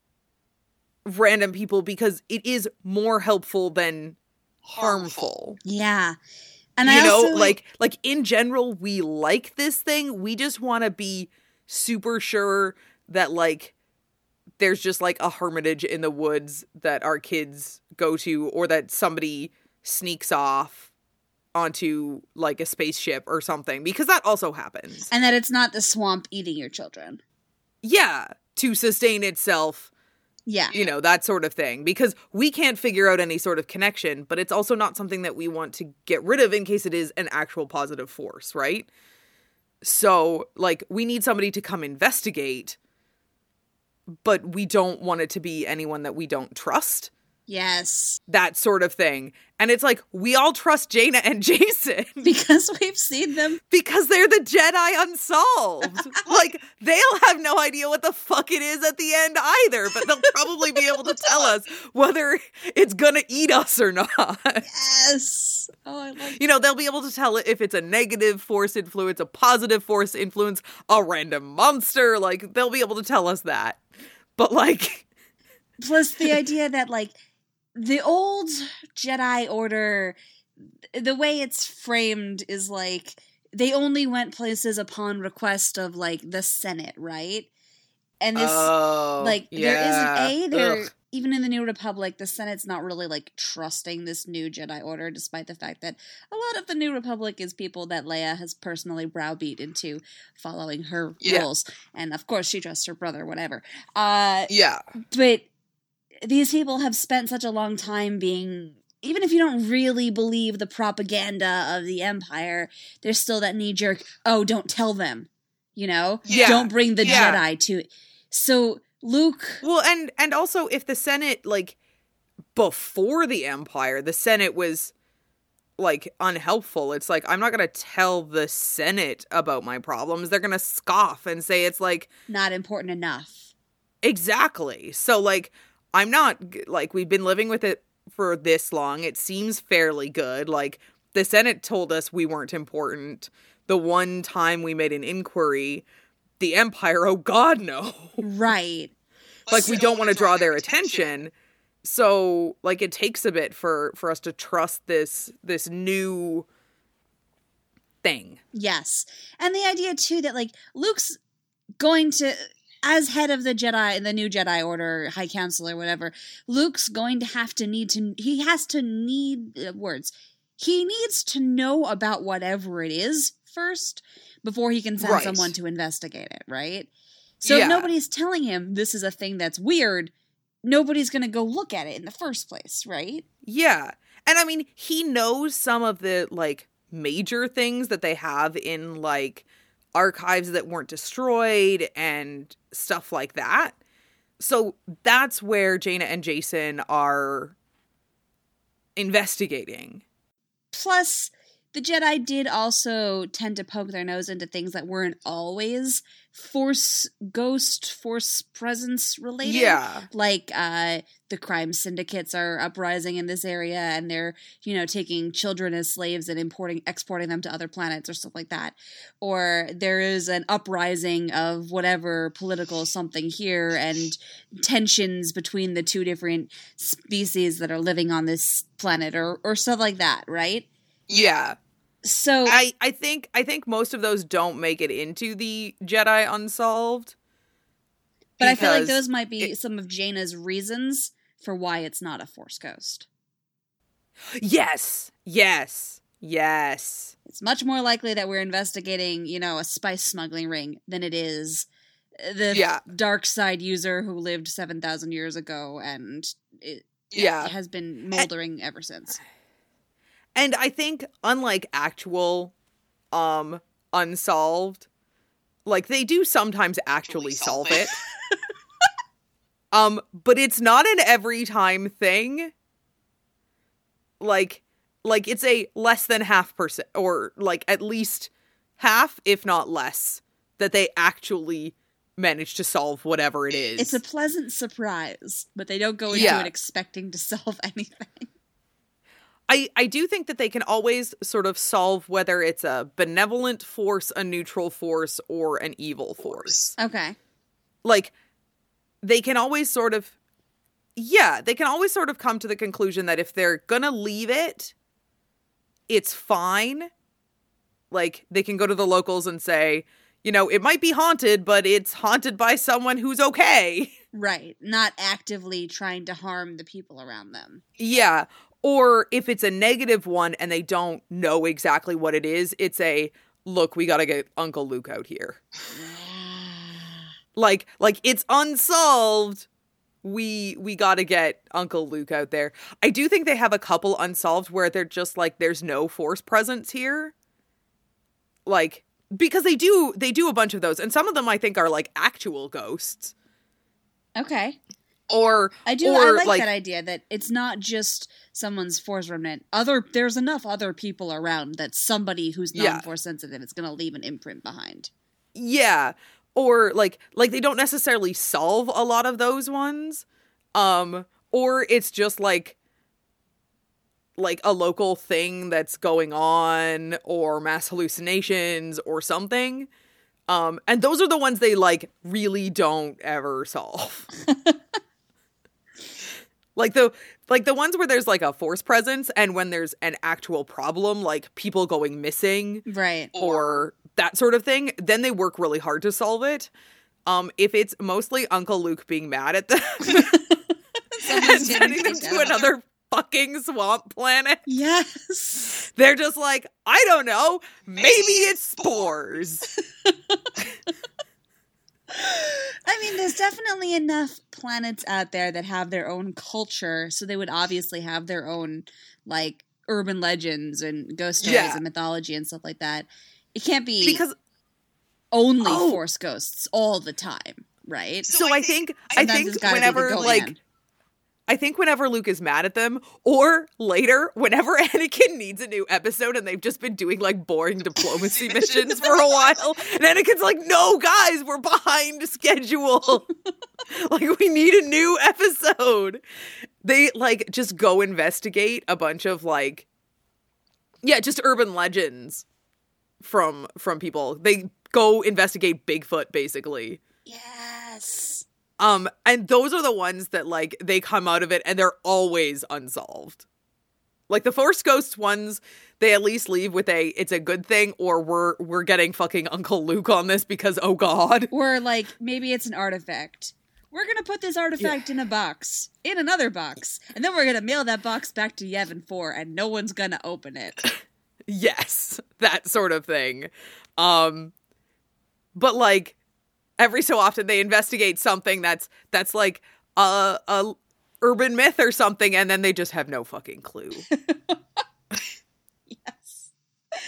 random people because it is more helpful than harmful. Yeah. And you I know, also, like like in general we like this thing. We just want to be super sure that like there's just like a hermitage in the woods that our kids go to, or that somebody sneaks off onto like a spaceship or something, because that also happens. and that it's not the swamp eating your children. Yeah, to sustain itself, Yeah. you know, that sort of thing. Because we can't figure out any sort of connection, but it's also not something that we want to get rid of in case it is an actual positive force, right? So, like, we need somebody to come investigate, but we don't want it to be anyone that we don't trust. Yes. That sort of thing. And it's like, we all trust Jaina and Jason Because we've seen them. because they're the Jedi Unsolved. Like, they'll have no idea what the fuck it is at the end either, but they'll probably be able to tell us whether it's gonna eat us or not. Yes. Oh, I like You know, they'll be able to tell if it's a negative force influence, a positive force influence, a random monster. Like, they'll be able to tell us that. But, like... Plus the idea that, like, the old Jedi Order, the way it's framed is like they only went places upon request of like the Senate, right? And this, oh, like, yeah. there isn't a there Ugh. even in the New Republic, the Senate's not really like trusting this new Jedi Order, despite the fact that a lot of the New Republic is people that Leia has personally browbeat into following her Yeah. rules, and of course she trusts her brother, whatever. Uh, Yeah. but these people have spent such a long time being, even if you don't really believe the propaganda of the Empire, there's still that knee-jerk, oh, don't tell them, you know? Yeah. Don't bring the Yeah. Jedi to it. So Luke... Well, and and also if the Senate, like, before the Empire, the Senate was, like, unhelpful. It's like, I'm not going to tell the Senate about my problems. They're going to scoff and say it's, like... not important enough. Exactly. So, like, I'm not, like, we've been living with it for this long. It seems fairly good. Like, the Senate told us we weren't important. The one time we made an inquiry, the Empire, oh God, no. Right. Like, we don't want to draw their attention. So, like, it takes a bit for, for us to trust this, this new thing. Yes. And the idea, too, that, like, Luke's going to... as head of the Jedi, the new Jedi Order, High Council or whatever, Luke's going to have to need to, he has to need, uh, words, he needs to know about whatever it is first before he can send Right. someone to investigate it, right? So Yeah. if nobody's telling him this is a thing that's weird, nobody's going to go look at it in the first place, right? Yeah. And I mean, he knows some of the, like, major things that they have in, like, archives that weren't destroyed and stuff like that. So that's where Jaina and Jason are investigating. Plus, the Jedi did also tend to poke their nose into things that weren't always force ghost force presence related. Yeah. Like uh the crime syndicates are uprising in this area, and they're, you know, taking children as slaves and importing exporting them to other planets or stuff like that. Or there is an uprising of whatever political something here, and tensions between the two different species that are living on this planet, or or stuff like that, right? Yeah. So I, I think I think most of those don't make it into the Jedi Unsolved. But I feel like because those might be it- some of Jaina's reasons for why it's not a Force ghost. Yes. Yes. Yes. It's much more likely that we're investigating, you know, a spice smuggling ring than it is the Yeah. dark side user who lived seven thousand years ago and it, Yeah. it has been moldering ever since. And I think, unlike actual um Unsolved, like, they do sometimes actually solve it. um, but it's not an every time thing. Like, like it's a less than half percent, or like at least half, if not less, that they actually manage to solve whatever it is. It's a pleasant surprise, but they don't go into Yeah. it expecting to solve anything. I, I do think that they can always sort of solve whether it's a benevolent force, a neutral force, or an evil force. Okay. Like, they can always sort of, yeah, they can always sort of come to the conclusion that if they're gonna leave it, it's fine. Like, they can go to the locals and say, you know, it might be haunted, but it's haunted by someone who's okay. Right. Not actively trying to harm the people around them. Yeah. Or if it's a negative one and they don't know exactly what it is, it's a, look, we gotta get Uncle Luke out here. Like, like it's unsolved. We we gotta get Uncle Luke out there. I do think they have a couple unsolved where they're just like, there's no force presence here. Like, because they do they do a bunch of those, and some of them I think are like actual ghosts. Okay. Or I do. or, I like, like that idea that it's not just someone's force remnant. Other, there's enough other people around that somebody who's Yeah. non-force sensitive is going to leave an imprint behind. Yeah. Or like like they don't necessarily solve a lot of those ones. Um or it's just like like a local thing that's going on, or mass hallucinations or something. Um and those are the ones they like really don't ever solve. Like the like the ones where there's like a force presence, and when there's an actual problem, like people going missing, Right. or that sort of thing, then they work really hard to solve it. Um, if it's mostly Uncle Luke being mad at them and Someone's getting sending them kicked to out. another fucking swamp planet, Yes. they're just like, I don't know, maybe it's spores. I mean, there's definitely enough planets out there that have their own culture, so they would obviously have their own, like, urban legends and ghost stories Yeah. and mythology and stuff like that. It can't be Because only Oh. force ghosts all the time, right? so I think I Sometimes think it's gotta be the whenever go like man. I think whenever Luke is mad at them, or later, whenever Anakin needs a new episode and they've just been doing like boring diplomacy missions for a while, and Anakin's like, no, guys, we're behind schedule. Like, we need a new episode. They like just go investigate a bunch of like, yeah, just urban legends from from people. They go investigate Bigfoot, basically. Yes. Um, and those are the ones that, like, they come out of it and they're always unsolved. Like, the Force Ghosts ones, they at least leave with a, it's a good thing, or we're, we're getting fucking Uncle Luke on this because, oh god. Or, like, maybe it's an artifact. We're going to put this artifact in a box, in another box, and then we're going to mail that box back to Yavin four, and no one's going to open it. Yes, that sort of thing. Um, but, like, every so often they investigate something that's, that's like, a, a urban myth or something, and then they just have no fucking clue. Yes.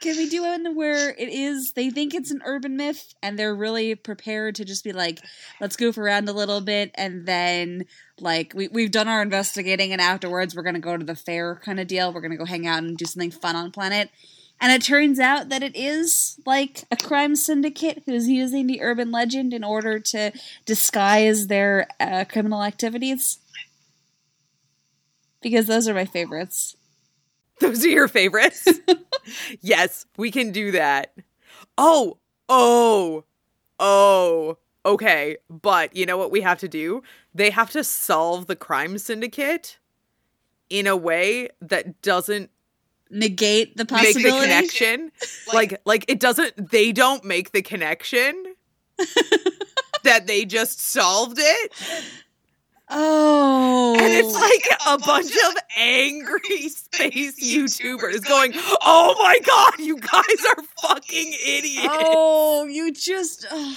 Can we do one where it is, they think it's an urban myth and they're really prepared to just be like, let's goof around a little bit and then, like, we, we've done our investigating and afterwards we're going to go to the fair kind of deal. We're going to go hang out and do something fun on planet. And it turns out that it is, like, a crime syndicate who's using the urban legend in order to disguise their uh, criminal activities. Because those are my favorites. Those are your favorites? Yes, we can do that. Oh, oh, oh, okay. But you know what we have to do? They have to solve the crime syndicate in a way that doesn't negate the make possibility. the connection. like, like it doesn't, they don't make the connection that they just solved it. Oh. And it's like a bunch of angry space YouTubers going, oh my god, you guys are fucking idiots. Oh, you just... Oh.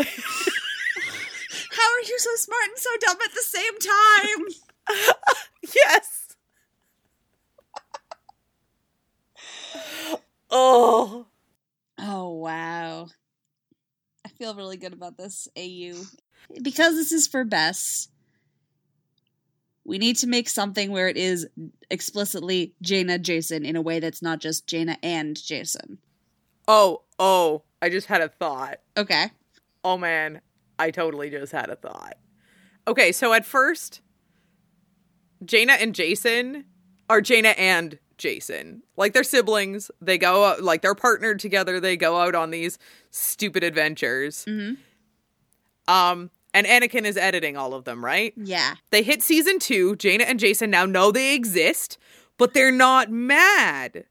How are you so smart and so dumb at the same time? Yes. Oh. Oh, wow. I feel really good about this, A U. Because this is for Bess, we need to make something where it is explicitly Jaina Jason in a way that's not just Jaina and Jason. Oh, oh, I just had a thought. Okay. Oh man, I totally just had a thought. Okay, so at first, Jaina and Jason are Jaina and Jason. Like, they're siblings. They go out, like, they're partnered together. They go out on these stupid adventures. Mm-hmm. Um, and Anakin is editing all of them, right? Yeah. They hit season two. Jaina and Jason now know they exist, but they're not mad.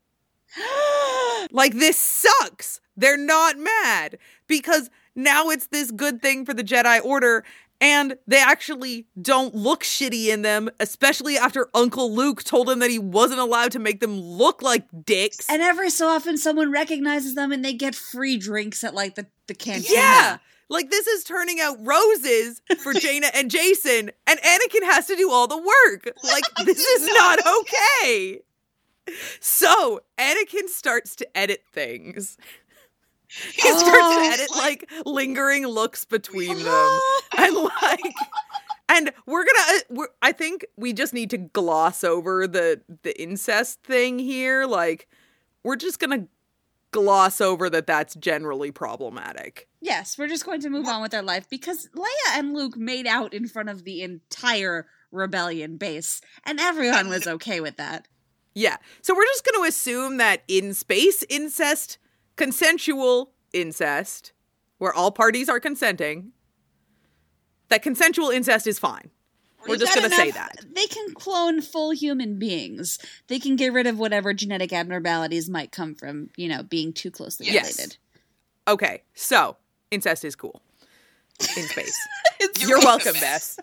Like, this sucks. They're not mad because now it's this good thing for the Jedi Order, and they actually don't look shitty in them, especially after Uncle Luke told them that he wasn't allowed to make them look like dicks. And every so often someone recognizes them and they get free drinks at, like, the, the cantina. Yeah! Like, this is turning out roses for Jaina and Jason, and Anakin has to do all the work. Like, this is not okay. So, Anakin starts to edit things. He starts Oh. to edit, like, lingering looks between them. And, like, and we're gonna, we're, I think we just need to gloss over the, the incest thing here. Like, we're just gonna gloss over that that's generally problematic. Yes, we're just going to move on with our life because Leia and Luke made out in front of the entire rebellion base, and everyone was okay with that. Yeah. So we're just going to assume that in space incest, consensual incest, where all parties are consenting, that consensual incest is fine. We're We've just got going to say enough- that. They can clone full human beings. They can get rid of whatever genetic abnormalities might come from, you know, being too closely Yes. related. Okay. So incest is cool in space. You're welcome, Bess.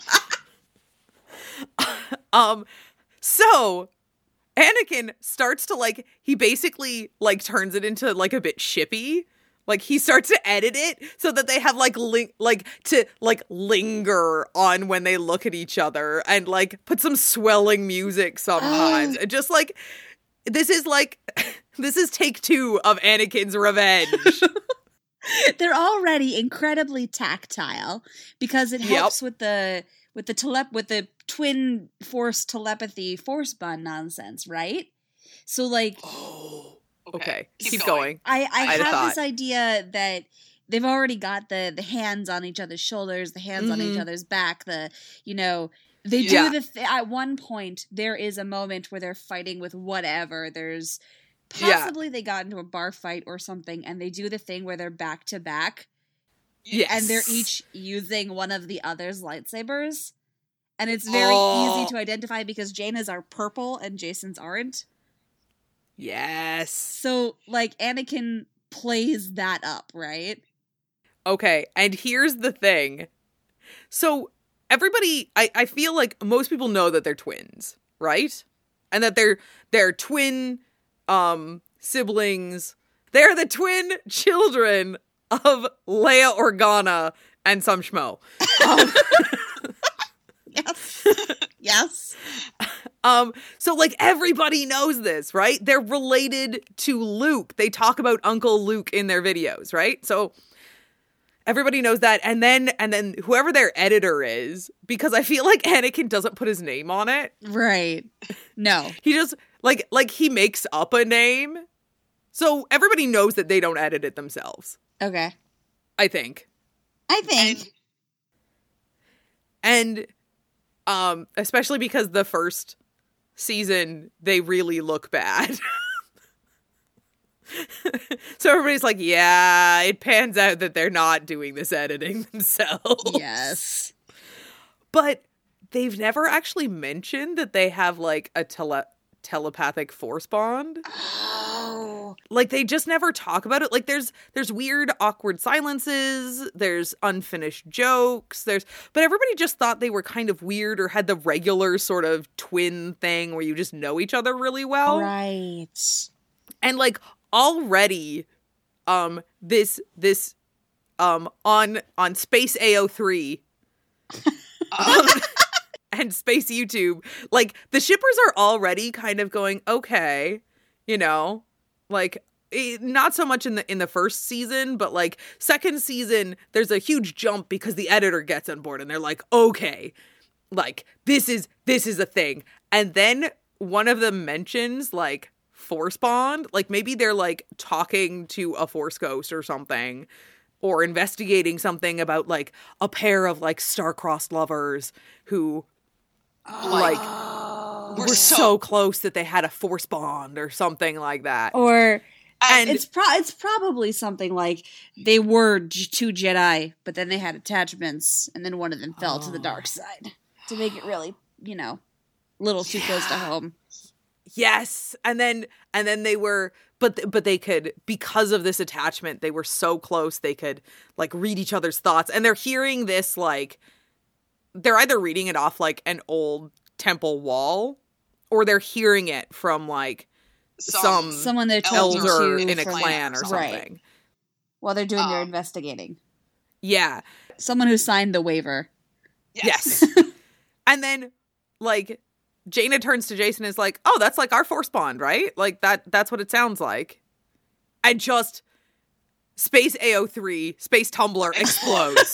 um, so Anakin starts to, like, he basically, like, turns it into, like, a bit shippy. Like, he starts to edit it so that they have, like, ling- like, to, like, linger on when they look at each other and, like, put some swelling music sometimes. And just, like, this is, like, this is take two of Anakin's revenge. They're already incredibly tactile because it helps with the with the telep with the twin force telepathy force bond nonsense, right? So, like, Oh, okay. Keep, Keep going. going. I, I I had a have thought. this idea that they've already got the the hands on each other's shoulders, the hands on each Mhm. other's back, the, you know, they do Yeah. the th- at one point there is a moment where they're fighting with whatever. There's Yeah. possibly they got into a bar fight or something and they do the thing where they're back to back Yes. and they're each using one of the other's lightsabers. And it's very Oh. easy to identify because Jaina's are purple and Jason's aren't. Yes. So, like, Anakin plays that up, right? Okay, and here's the thing. So, everybody, I, I feel like most people know that they're twins, right? And that they're they're twin um siblings. They're the twin children of Leia Organa and some schmo. Um, Yes. Yes. Um, so like everybody knows this, right? They're related to Luke. They talk about Uncle Luke in their videos, right? So everybody knows that. And then and then whoever their editor is, because I feel like Anakin doesn't put his name on it. Right. No. He just like like he makes up a name. So everybody knows that they don't edit it themselves. Okay. I think. I think. And um especially because the first season they really look bad. So everybody's like, yeah, it pans out that they're not doing this editing themselves. Yes. But they've never actually mentioned that they have like a tele- telepathic force bond. Oh. Like they just never talk about it. Like there's there's weird awkward silences, there's unfinished jokes, there's but everybody just thought they were kind of weird or had the regular sort of twin thing where you just know each other really well. Right. And like already um this this um on on Space A O three um, and Space YouTube, like the shippers are already kind of going, okay, you know, like it, not so much in the in the first season, but like second season there's a huge jump because the editor gets on board and they're like, okay, like this is this is a thing. And then one of them mentions like force bond, like maybe they're like talking to a force ghost or something, or investigating something about like a pair of like star-crossed lovers who Oh. like were so close that they had a force bond or something like that. Or and it's pro- it's probably something like they were j- two Jedi, but then they had attachments, and then one of them fell oh. to the dark side to make it really, you know, little too yeah. close to home. Yes, and then and then they were, but but they could, because of this attachment, they were so close they could like read each other's thoughts, and they're hearing this like they're either reading it off like an old temple wall, or they're hearing it from like some, some someone they're elder talking to in a from, clan or something. Right. While they're doing Um, their investigating. Yeah. Someone who signed the waiver. Yes. And then like Jaina turns to Jason and is like, oh, that's like our force bond, right? Like that that's what it sounds like. And just Space A O three, Space Tumblr explodes.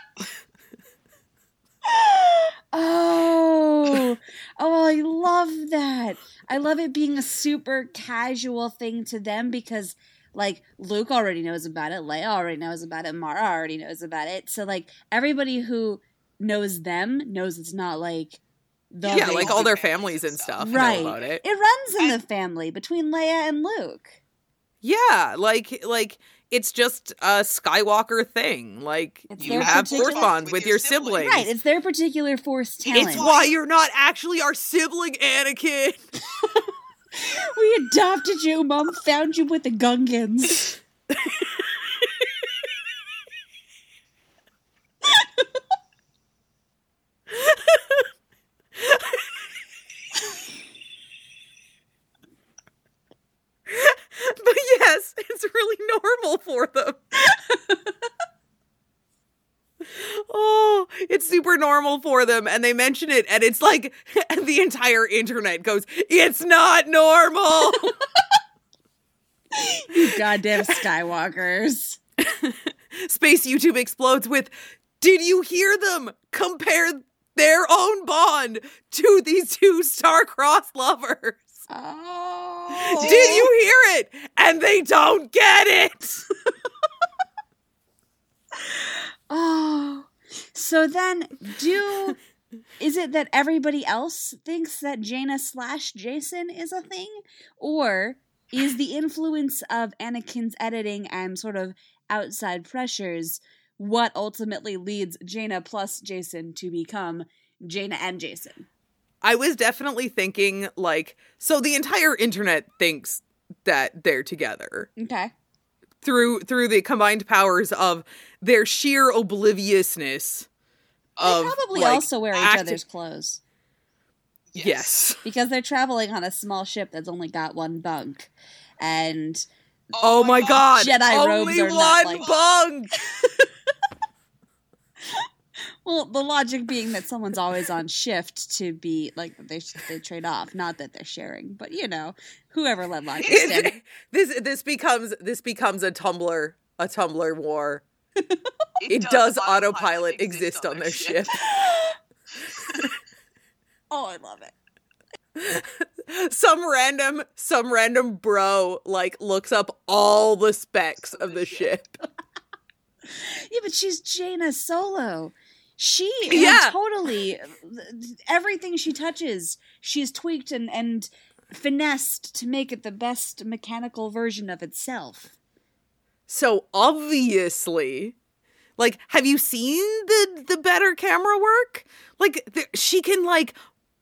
Oh, oh, I love that. I love it being a super casual thing to them because, like, Luke already knows about it, Leia already knows about it, Mara already knows about it. So, like, everybody who knows them knows it's not like the Yeah, big- like all their families and stuff right. know about it. It runs in the family between Leia and Luke. Yeah, like like it's just a Skywalker thing. Like It's you their have force particular- bonds with your siblings. Right, it's their particular force talent. It's why you're not actually our sibling, Anakin. We adopted you. Mom found you with the Gungans. But yes, it's really normal for them. Oh, it's super normal for them. And they mention it, and it's like, and the entire internet goes, it's not normal. You goddamn Skywalkers. Space YouTube explodes with, did you hear them compare their own bond to these two star-crossed lovers? Oh. Did you hear it? And they don't get it. Oh. So then, do is it that everybody else thinks that Jaina slash Jason is a thing, or is the influence of Anakin's editing and sort of outside pressures what ultimately leads Jaina plus Jason to become Jaina and Jason? I was definitely thinking, like, so the entire internet thinks that they're together Okay. through through the combined powers of their sheer obliviousness of, They probably like, also wear each acti- other's clothes Yes. because they're traveling on a small ship that's only got one bunk, and Oh, my god. Jedi robes Only are one not like- bunk. well, Well, the logic being that someone's always on shift to be like they they trade off, not that they're sharing, but you know, whoever let logic stand. this this becomes this becomes a Tumblr a Tumblr war. It, It does, does autopilot exist on their ship. Oh, I love it. Some random some random bro like looks up all the specs of the ship. Yeah, but she's Jaina Solo. She Yeah. totally everything she touches, she's tweaked and and finessed to make it the best mechanical version of itself. So obviously, like, have you seen the the better camera work? Like, the, she can like,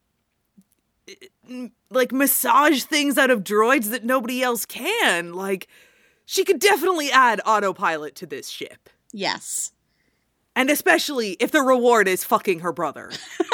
m- like massage things out of droids that nobody else can. Like, she could definitely add autopilot to this ship, Yes. and especially if the reward is fucking her brother.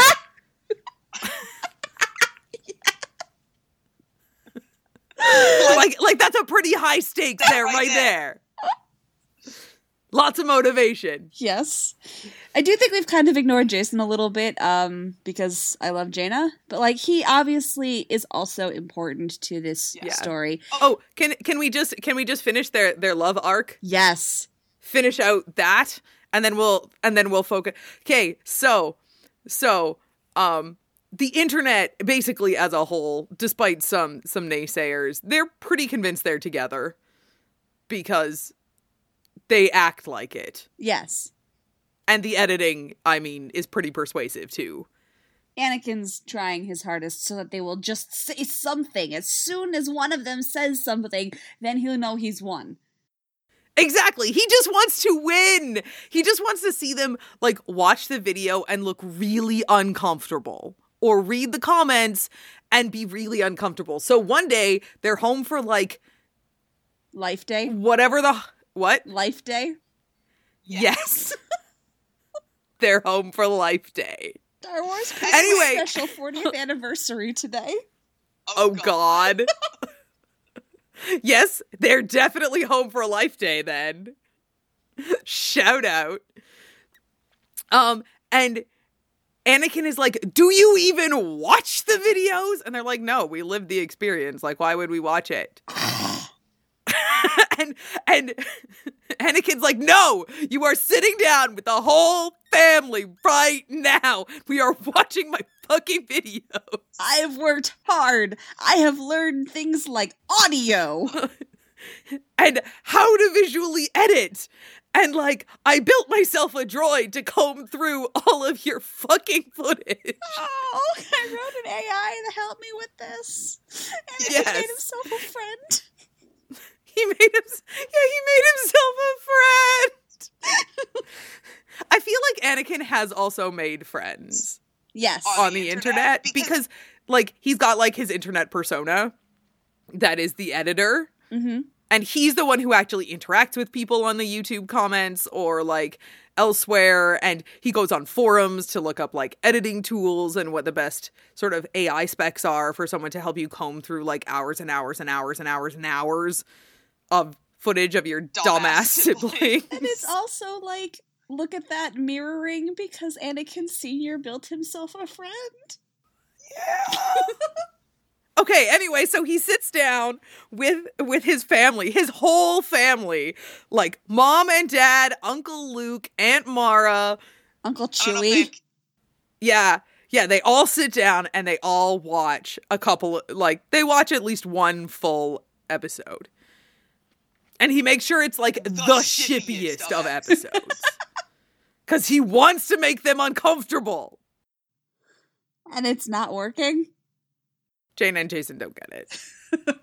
like, like that's a pretty high stakes there, Right right there. there. Lots of motivation. Yes. I do think we've kind of ignored Jason a little bit, um, because I love Jaina. But like he obviously is also important to this Yeah. story. Oh, can can we just can we just finish their their love arc? Yes. Finish out that, and then we'll and then we'll focus. Okay, so so um the internet basically as a whole, despite some some naysayers, they're pretty convinced they're together because they act like it. Yes. And the editing, I mean, is pretty persuasive too. Anakin's trying his hardest so that they will just say something. As soon as one of them says something, then he'll know he's won. Exactly. He just wants to win. He just wants to see them like watch the video and look really uncomfortable or read the comments and be really uncomfortable. So one day they're home for like Life Day? whatever the what? Life Day? Yes. They're home for Life Day. Star Wars Christmas Anyway. special fortieth anniversary today. Oh God. Yes, they're definitely home for Life Day then. Shout out. Um, and Anakin is like, do you even watch the videos? And they're like, no, we lived the experience. Like, why would we watch it? and and Anakin's like, no, you are sitting down with the whole family right now. We are watching my fucking videos. I have worked hard. I have learned things like audio. And how to visually edit. And like, I built myself a droid to comb through all of your fucking footage. Oh, I wrote an A I to help me with this. And Yes. he made himself a friend. He made him, yeah, he made himself a friend. I feel like Anakin has also made friends Yes. On on the the internet? internet because, like, he's got like his internet persona that is the editor. Mm-hmm. And he's the one who actually interacts with people on the YouTube comments or like elsewhere. And he goes on forums to look up like editing tools and what the best sort of A I specs are for someone to help you comb through like hours and hours and hours and hours and hours of footage of your dumbass, Dumbass sibling. sibling. And it's also like, look at that mirroring because Anakin Senior built himself a friend. Okay, anyway, so he sits down with with his family, his whole family, like mom and dad, Uncle Luke, Aunt Mara. Uncle I don't know, Chewie. think- Yeah, yeah, they all sit down and they all watch a couple, like, they watch at least one full episode. And he makes sure it's, like, the, shippiest shippiest of of episodes. Because he wants to make them uncomfortable. And it's not working. Jane and Jason don't get it.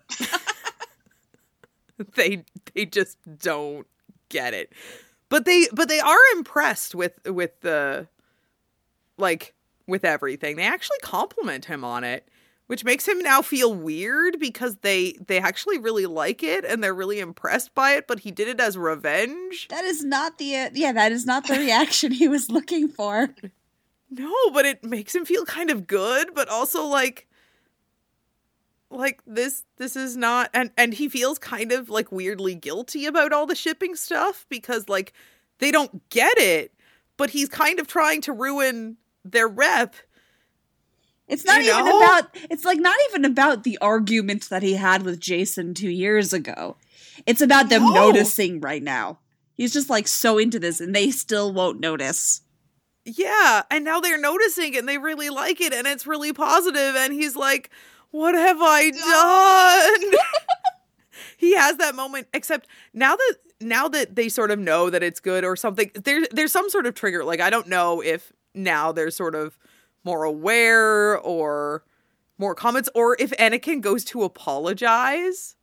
they they just don't get it. But they but they are impressed with with the like with everything. They actually compliment him on it, which makes him now feel weird because they they actually really like it and they're really impressed by it, but he did it as revenge. That is not the uh, yeah. That is not the reaction he was looking for. No, but it makes him feel kind of good, but also like like this this is not and and he feels kind of like weirdly guilty about all the shipping stuff because like they don't get it, but he's kind of trying to ruin their rep. It's not You even know? about, it's like not even about the argument that he had with Jason two years ago. It's about them No. noticing right now. He's just like so into this and they still won't notice. Yeah, and now they're noticing it and they really like it and it's really positive and he's like, what have I done? He has that moment, except now that now that they sort of know that it's good or something, there, there's some sort of trigger. Like, I don't know if now they're sort of more aware or more comments, or if Anakin goes to apologize.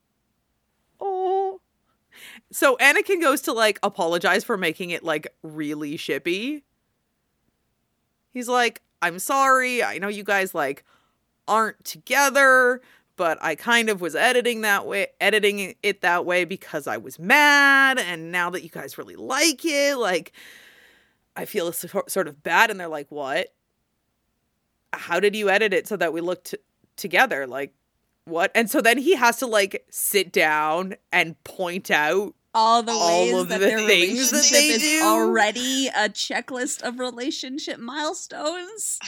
Oh. So Anakin goes to, like, apologize for making it, like, really shippy. He's like, I'm sorry. I know you guys, like, aren't together, but I kind of was editing that way, editing it that way because I was mad. And now that you guys really like it, like, I feel so- sort of bad. And they're like, what? How did you edit it so that we looked t- together? Like, what? And so then he has to, like, sit down and point out All the All ways of that the their things that relationship they is do. already a checklist of relationship milestones.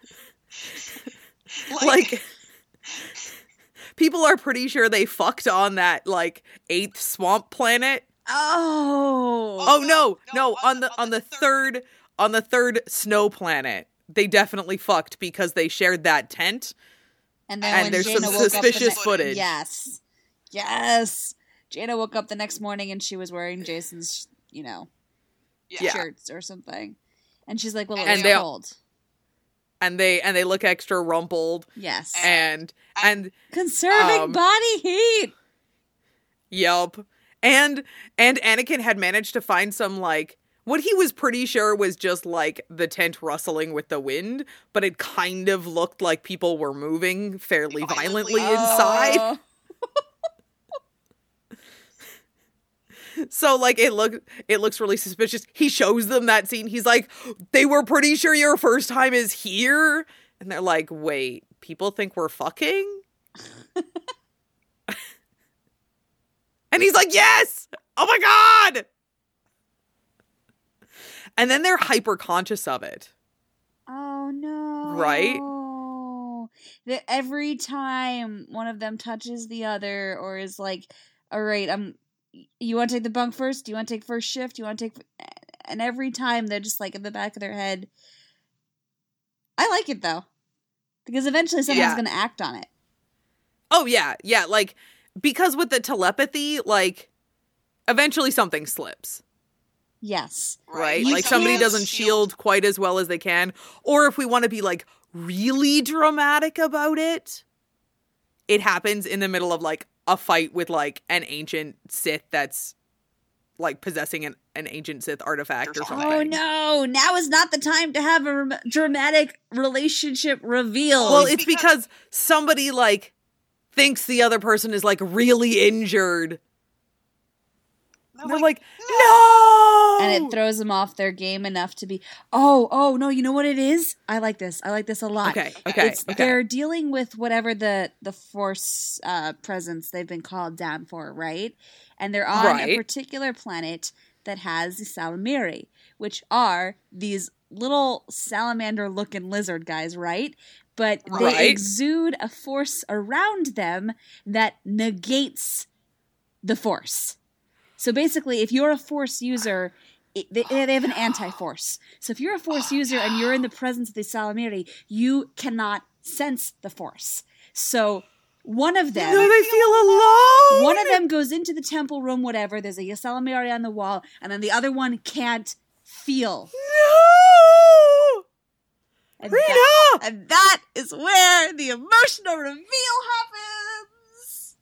like people are pretty sure they fucked on that, like, eighth swamp planet. Oh. Oh no, no, on the on the third on the third snow planet. They definitely fucked because they shared that tent. And then And when there's Jaina some woke up the suspicious ne- footage. Yes. Yes. Jaina woke up the next morning and she was wearing Jason's, you know, Yeah. shirts or something. And she's like, well, it And was they- cold. And they and they look extra rumpled Yes. and and Conserving um, body heat. yelp. And and Anakin had managed to find some, like, what he was pretty sure was just, like, the tent rustling with the wind, but it kind of looked like people were moving fairly violently inside. Oh. So, like, it look it looks really suspicious. He shows them that scene. He's like, they were pretty sure your first time is here. And they're like, wait, people think we're fucking? And he's like, yes! Oh my god! And then they're hyper conscious of it. Oh no. Right? That every time one of them touches the other or is like, all right, I'm you want to take the bunk first? Do you want to take first shift? Do you want to take and every time they're just like in the back of their head. I like it though. Because eventually someone's Yeah. going to act on it. Oh, yeah. Yeah, like, because with the telepathy, like, eventually something slips. Yes. Right? You Like, somebody can't doesn't shield quite as well as they can. Or if we want to be, like, really dramatic about it, it happens in the middle of, like, a fight with, like, an ancient Sith that's, like, possessing an, an ancient Sith artifact or something. Oh no, now is not the time to have a rem- dramatic relationship reveal. Well, it's because somebody, like, thinks the other person is, like, really injured. And they're like, no! and it throws them off their game enough to be, oh, oh, no, you know what it is? I like this. I like this a lot. Okay, okay, It's, okay. They're dealing with whatever the, the force uh, presence they've been called down for, right? And they're on Right. a particular planet that has the Salamiri, which are these little salamander-looking lizard guys, right? But they Right. exude a force around them that negates the force. So basically, if you're a force user, it, they, they have an anti-force. So if you're a force user and you're in the presence of the Salamiri, you cannot sense the force. So one of them... No, they feel alone! One of them goes into the temple room, whatever. There's a Salamiri on the wall, and then the other one can't feel. No! And Rita! that, and that is where the emotional reveal happens.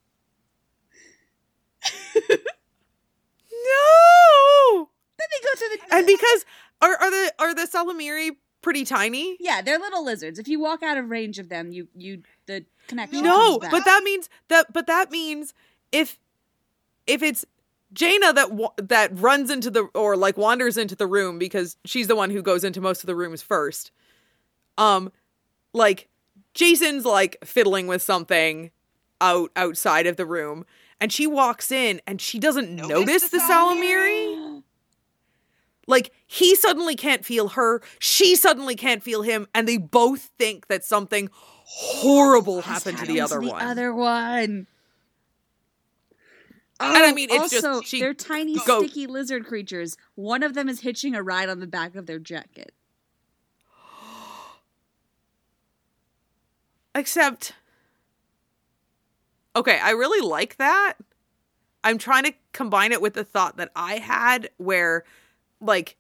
No! Then they go through the. And because are are the are the Salamiri pretty tiny? Yeah, they're little lizards. If you walk out of range of them, you you the connection. No, comes back. but that means that but that means if if it's Jaina that wa- that runs into the or like wanders into the room because she's the one who goes into most of the rooms first. Um like Jason's like fiddling with something out outside of the room and she walks in and she doesn't notice, the Salamiri. Like, he suddenly can't feel her, she suddenly can't feel him, and they both think that something horrible happened to the other the one. other one. Oh, and I mean, it's also, just... She they're tiny, go- sticky lizard creatures. One of them is hitching a ride on the back of their jacket. Except... Okay, I really like that. I'm trying to combine it with the thought that I had where, like...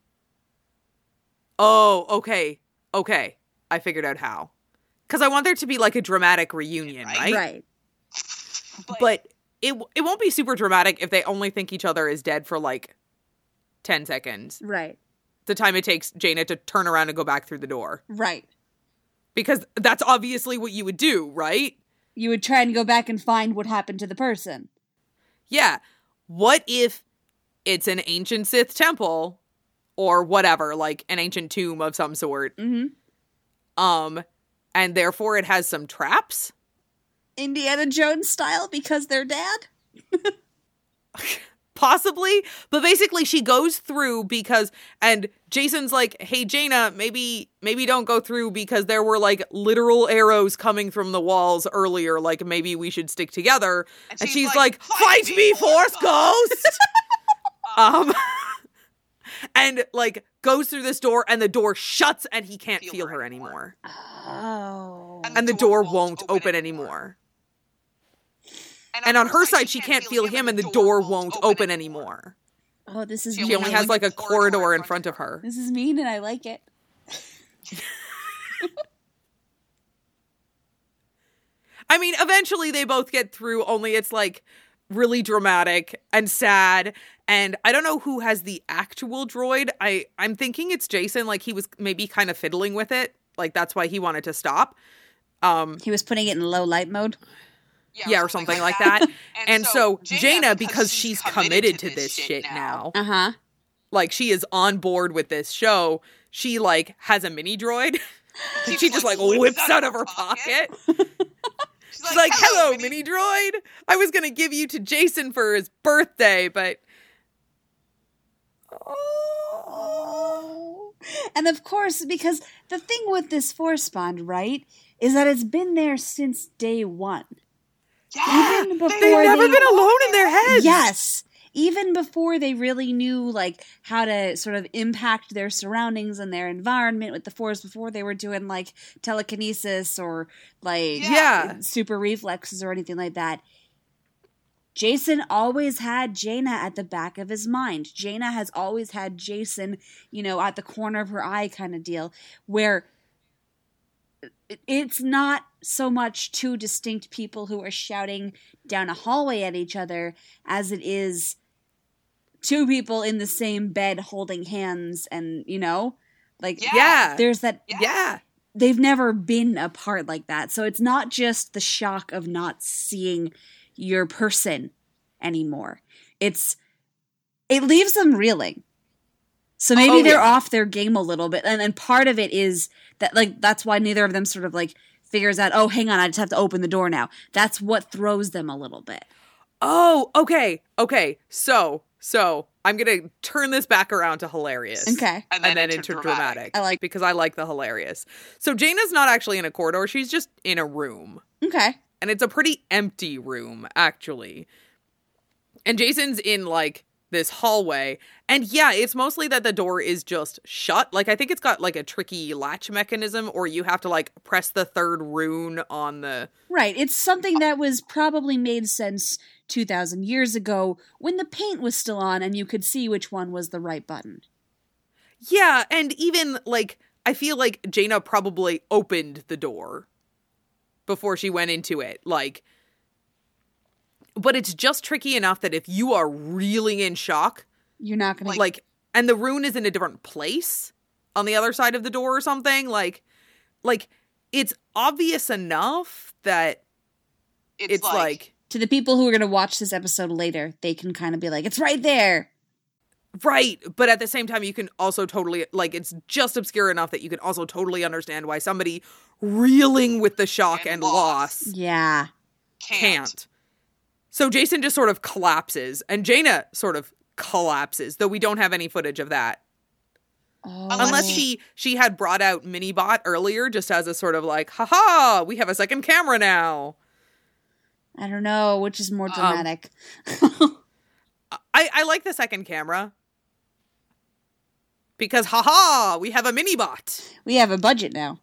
Oh, okay. Okay. I figured out how. Because I want there to be, like, a dramatic reunion, right? Right. But it it won't be super dramatic if they only think each other is dead for, like, ten seconds. Right. The time it takes Jaina to turn around and go back through the door. Right. Because that's obviously what you would do, right? You would try and go back and find what happened to the person. Yeah. What if it's an ancient Sith temple or whatever, like an ancient tomb of some sort? Mm-hmm. Um, and therefore it has some traps? Indiana Jones style because they're dad? Possibly, but basically she goes through because, and Jason's like, hey, Jaina, maybe, maybe don't go through because there were like literal arrows coming from the walls earlier, like maybe we should stick together. And, and she's, she's like, like, fight me, Force Ghost! um, and like goes through this door and the door shuts and he can't feel, feel her anymore. Oh. And, and the, the door, door won't open, open anymore. anymore. And, and on her side, she can't feel him, and the door won't open anymore. Oh, this is She mean. only has, like, a corridor in front of her. This is mean, and I like it. I mean, eventually they both get through, only it's, like, really dramatic and sad. And I don't know who has the actual droid. I, I'm thinking it's Jason, like, he was maybe kind of fiddling with it. Like, that's why he wanted to stop. Um, he was putting it in low light mode? Yeah, yeah, or something like that. and, and so, so Jaina, because she's committed to this shit now, uh-huh. like, she is on board with this show, she, like, has a mini droid. she, she just, like, whips out of her pocket. pocket. She's like, like, hello, mini droid. I was going to give you to Jason for his birthday, but... Oh. And, of course, because the thing with this Force bond, right, is that it's been there since day one. Yeah, even before they've never they, been alone in their heads. Yes. Even before they really knew, like, how to sort of impact their surroundings and their environment with the Force, before they were doing, like, telekinesis or, like, yeah. super reflexes or anything like that. Jason always had Jaina at the back of his mind. Jaina has always had Jason, you know, at the corner of her eye kind of deal, where it's not so much two distinct people who are shouting down a hallway at each other as it is two people in the same bed holding hands and, you know, like, yeah, there's that. Yeah. They've never been apart like that. So it's not just the shock of not seeing your person anymore. It's, it leaves them reeling. So maybe oh, they're yeah. off their game a little bit. And and part of it is that, like, that's why neither of them sort of, like, figures out, oh, hang on, I just have to open the door now. That's what throws them a little bit. Oh, okay. Okay. So, so I'm going to turn this back around to hilarious. Okay. And then, and then into dramatic. dramatic. I like, because I like the hilarious. So Jaina's not actually in a corridor. She's just in a room. Okay. And it's a pretty empty room, actually. And Jason's in, like, this hallway. And yeah, it's mostly that the door is just shut. Like, I think it's got, like, a tricky latch mechanism, or you have to, like, press the third rune on the... Right. It's something that was probably made sense two thousand years ago when the paint was still on and you could see which one was the right button. Yeah, and even, like, I feel like Jaina probably opened the door before she went into it. Like... But it's just tricky enough that if you are really in shock, you're not going to like, and the rune is in a different place on the other side of the door or something. Like, like it's obvious enough that it's, it's like, like to the people who are going to watch this episode later, they can kind of be like, it's right there. Right. But at the same time, you can also totally, like, it's just obscure enough that you can also totally understand why somebody reeling with the shock and, and loss. Yeah. Can't. can't. So Jason just sort of collapses, and Jaina sort of collapses, though we don't have any footage of that. Oh. Unless she she had brought out Minibot earlier just as a sort of like, haha, we have a second camera now. I don't know, which is more dramatic. Um, I, I like the second camera. Because, haha, we have a Minibot. We have a budget now.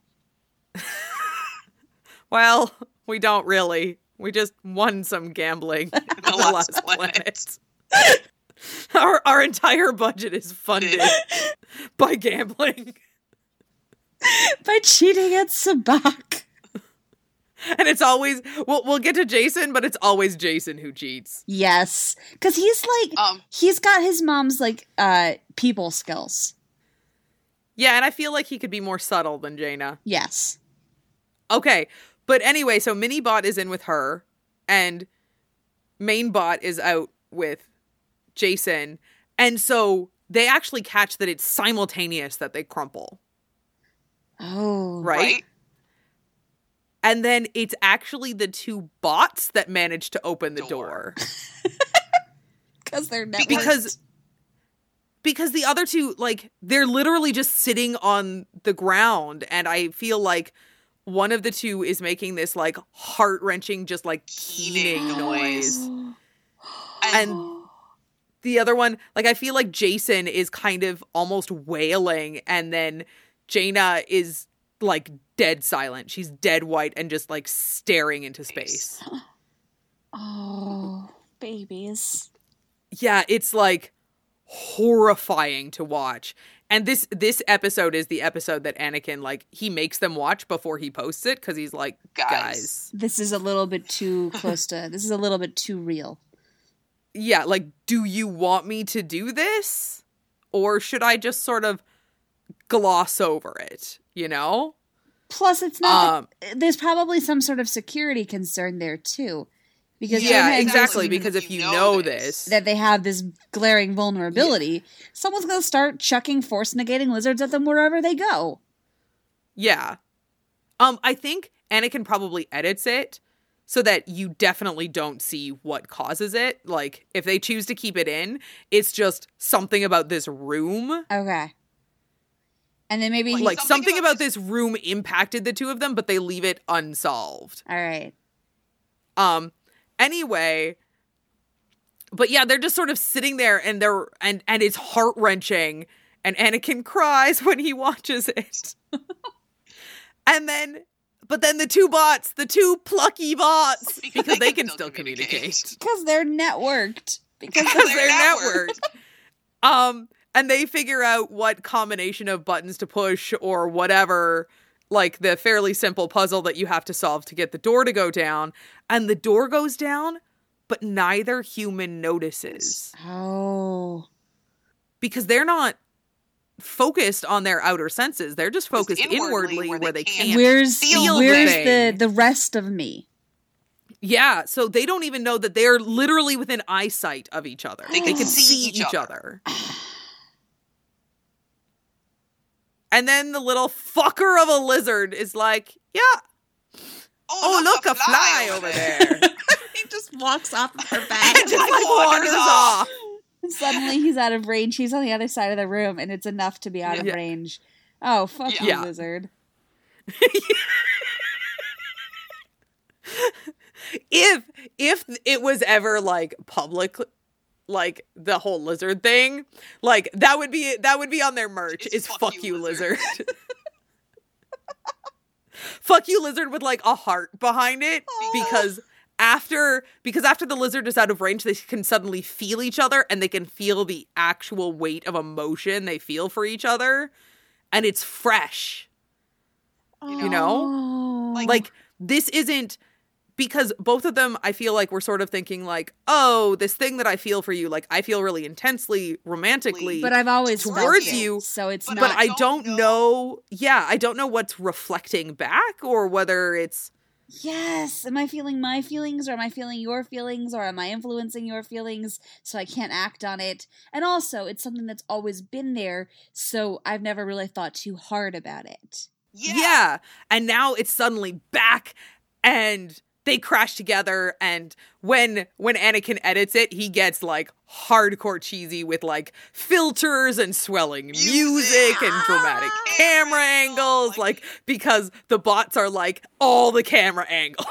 Well, we don't really. We just won some gambling in the, The last, Last planet. our our entire budget is funded by gambling. By cheating at Sabak. And it's always, we'll, we'll get to Jason, but it's always Jason who cheats. Yes. Because he's like, Um, he's got his mom's like uh people skills. Yeah, and I feel like he could be more subtle than Jaina. Yes. Okay, but anyway, so Minibot is in with her, and Mainbot is out with Jason, and so they actually catch that it's simultaneous that they crumple, Oh. right? right? And then it's actually the two bots that manage to open the Door. door. Because they're networked. Because because the other two, like, they're literally just sitting on the ground, and I feel like one of the two is making this, like, heart-wrenching, just, like, keening Keening noise. noise. And the other one, like, I feel like Jason is kind of almost wailing, and then Jaina is, like, dead silent. She's dead white and just, like, staring into space. Oh, babies. Yeah, it's, like, horrifying to watch. And this this episode is the episode that Anakin, like, he makes them watch before he posts it, because he's like, Guys. guys. This is a little bit too close to, this is a little bit too real. Yeah, like, do you want me to do this? Or should I just sort of gloss over it, you know? Plus, it's not, Um, there's probably some sort of security concern there too. Because yeah, Jaina and exactly, Jason- because if you You know know this. this, that they have this glaring vulnerability, someone's going to start chucking force negating lizards at them wherever they go. yeah. Um, I think Anakin probably edits it so that you definitely don't see what causes it. Like, if they choose to keep it in, it's just something about this room. Okay. And then maybe he, Like, Something something about about this room impacted the two of them, but they leave it unsolved. all right. Um, anyway, but yeah, they're just sort of sitting there, and they're, and, and it's heart-wrenching, and Anakin cries when he watches it. And then, but then the two bots, the two plucky bots, because, they, can still communicate. Because they're networked. Because Because they're they're networked. networked. Um, and they figure out what combination of buttons to push or whatever, like the fairly simple puzzle that you have to solve to get the door to go down. And the door goes down, but neither human notices. Oh. Because they're not focused on their outer senses. They're just focused inwardly inwardly where where they they can't can't. Where's feel where's the the the rest of me? Yeah, so they don't even know that they're literally within eyesight of each other. They They can can see see each each other. other. And then the little fucker of a lizard is like, yeah, oh, look, a fly over there. He just walks off of her back. And just like wanders off. Suddenly he's out of range. He's on the other side of the room, and it's enough to be out of Yeah. range. Oh, fuck Yeah. you, Yeah. lizard. if if it was ever like public, like the whole lizard thing, like that would be that would be on their merch. It's Is fuck fuck, you, you, lizard. lizard. Fuck you, lizard, with like a heart behind it, because after because after the lizard is out of range, they can suddenly feel each other, and they can feel the actual weight of emotion they feel for each other, and it's fresh. You know? Oh. Like- Like, this isn't, because both of them, I feel like, we're sort of thinking like, oh, this thing that I feel for you, like I feel really intensely, romantically, But I've always felt towards it, you, so it's but not. but I I don't don't know- know. Yeah, I don't know what's reflecting back, or whether it's, Yes. Am I feeling my feelings, or am I feeling your feelings, or am I influencing your feelings so I can't act on it? And also, it's something that's always been there, so I've never really thought too hard about it. Yeah. yeah. And now it's suddenly back, and they crash together, and when when Anakin edits it, he gets like hardcore cheesy with like filters and swelling music, music and dramatic ah, camera angles, like because the bots are like all the camera angles.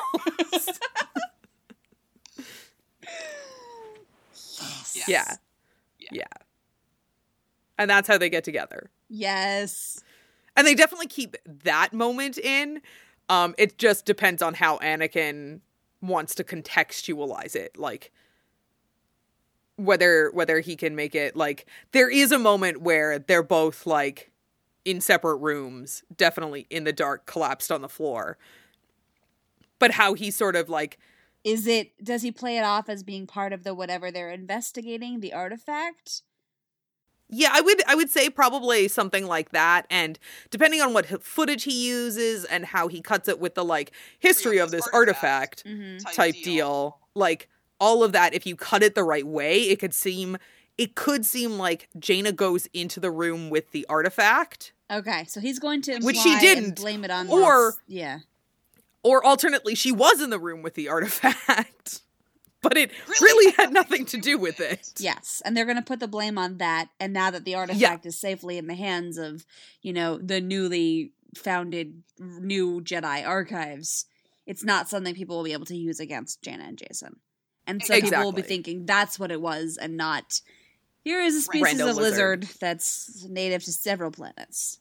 Yes. Yeah. yeah. Yeah. And that's how they get together. Yes. And they definitely keep that moment in. Um, it just depends on how Anakin wants to contextualize it. Like, whether whether he can make it, like, there is a moment where they're both, like, in separate rooms, definitely in the dark, collapsed on the floor. But how he sort of, like... Is it, does he play it off as being part of the whatever they're investigating, the artifact? Yeah, I would I would say probably something like that, and depending on what footage he uses and how he cuts it with the, like, history of this artifact, artifact mm-hmm. type deal. deal, like, all of that, if you cut it the right way, it could seem, it could seem like Jaina goes into the room with the artifact. Okay, so he's going to imply which she didn't, and blame it on or this. Yeah. Or alternately, she was in the room with the artifact. But it really, really had nothing to do with it. Yes, and they're going to put the blame on that, and now that the artifact yeah. is safely in the hands of, you know, the newly founded new Jedi archives, it's not something people will be able to use against Jaina and Jacen. And so exactly. people will be thinking that's what it was, and not, here is a species Rando of lizard. lizard that's native to several planets.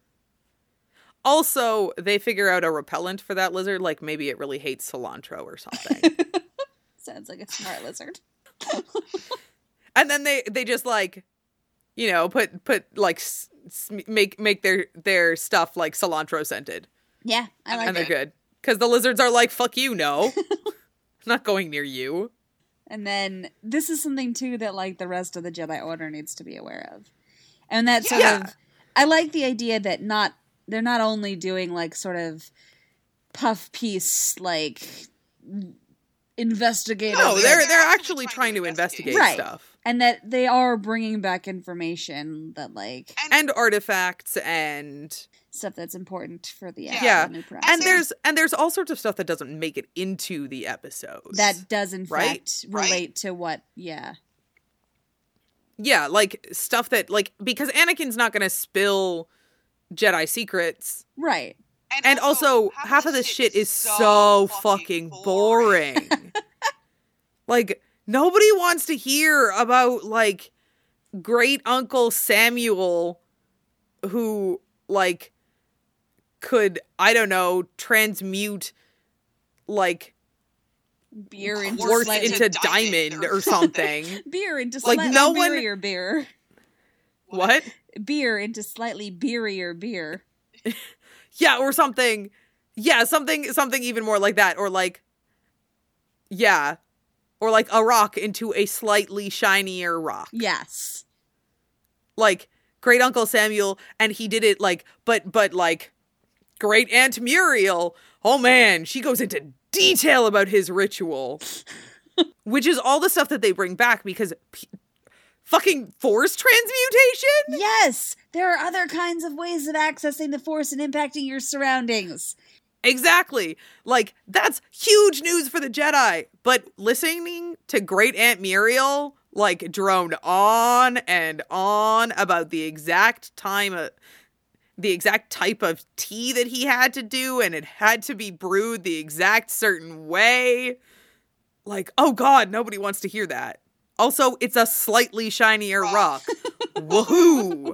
Also, they figure out a repellent for that lizard, like maybe it really hates cilantro or something. Sounds like a smart lizard. And then they, they just like, you know, put put like s- make make their their stuff like cilantro scented. Yeah, I like and it. And they're good because the lizards are like, fuck you, no, I'm not going near you. And then this is something too that like the rest of the Jedi Order needs to be aware of, and that sort yeah. of I like the idea that not they're not only doing like sort of puff piece like. Investigative. No, they're they're, they're actually trying to investigate right. stuff, and that they are bringing back information that like and, and artifacts and stuff that's important for the yeah. yeah. The new and there's and there's all sorts of stuff that doesn't make it into the episodes that does in right? fact relate right? to what yeah yeah like stuff that like because Anakin's not going to spill Jedi secrets, right. And, and also, also, half, half of this shit is so, so fucking boring. boring. Like, nobody wants to hear about, like, great Uncle Samuel who, like, could, I don't know, transmute, like, beer into, quartz into diamond, diamond or something. Beer into like, slightly no beerier one... beer. What? Beer into slightly beerier beer. Yeah, or something. Yeah, something something even more like that. Or like, yeah. Or like a rock into a slightly shinier rock. Yes. Like, Great Uncle Samuel, and he did it like, but, but like, Great Aunt Muriel, oh man, she goes into detail about his ritual. Which is all the stuff that they bring back because... P- Fucking force transmutation? Yes! There are other kinds of ways of accessing the force and impacting your surroundings. Exactly. Like, that's huge news for the Jedi. But listening to Great Aunt Muriel, like, drone on and on about the exact time, of, the exact type of tea that he had to do, and it had to be brewed the exact certain way. Like, oh god, nobody wants to hear that. Also, it's a slightly shinier rock. Woohoo!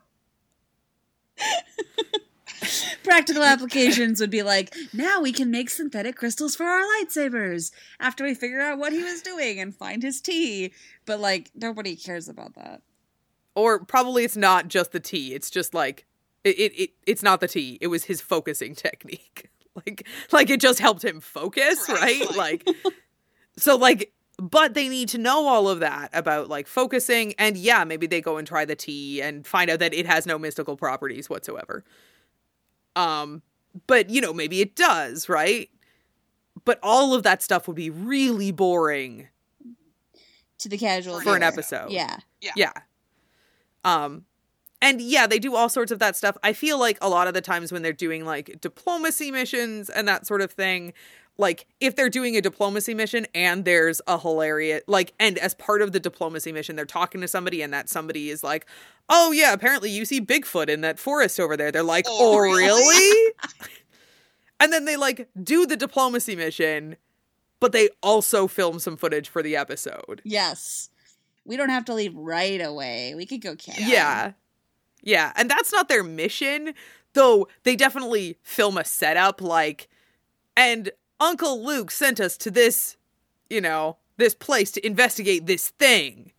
Practical applications would be like, now we can make synthetic crystals for our lightsabers after we figure out what he was doing and find his tea. But, like, nobody cares about that. Or probably it's not just the tea. It's just, like, it, it, it it's not the tea. It was his focusing technique. like, like, it just helped him focus, right? right? Like, so, like... But they need to know all of that about, like, focusing. And, yeah, maybe they go and try the tea and find out that it has no mystical properties whatsoever. Um, but, you know, maybe it does, right? But all of that stuff would be really boring. To the casual For viewer. an episode. Yeah. Yeah. Yeah. Um, and, yeah, they do all sorts of that stuff. I feel like a lot of the times when they're doing, like, diplomacy missions and that sort of thing... like, if they're doing a diplomacy mission and there's a hilarious, like, and as part of the diplomacy mission, they're talking to somebody and that somebody is like, oh, yeah, apparently you see Bigfoot in that forest over there. They're like, oh, Oh, really? really? And then they, like, do the diplomacy mission, but they also film some footage for the episode. Yes. We don't have to leave right away. We could go camping. Yeah. Yeah. And that's not their mission, though they definitely film a setup, like, and Uncle Luke sent us to this, you know, this place to investigate this thing.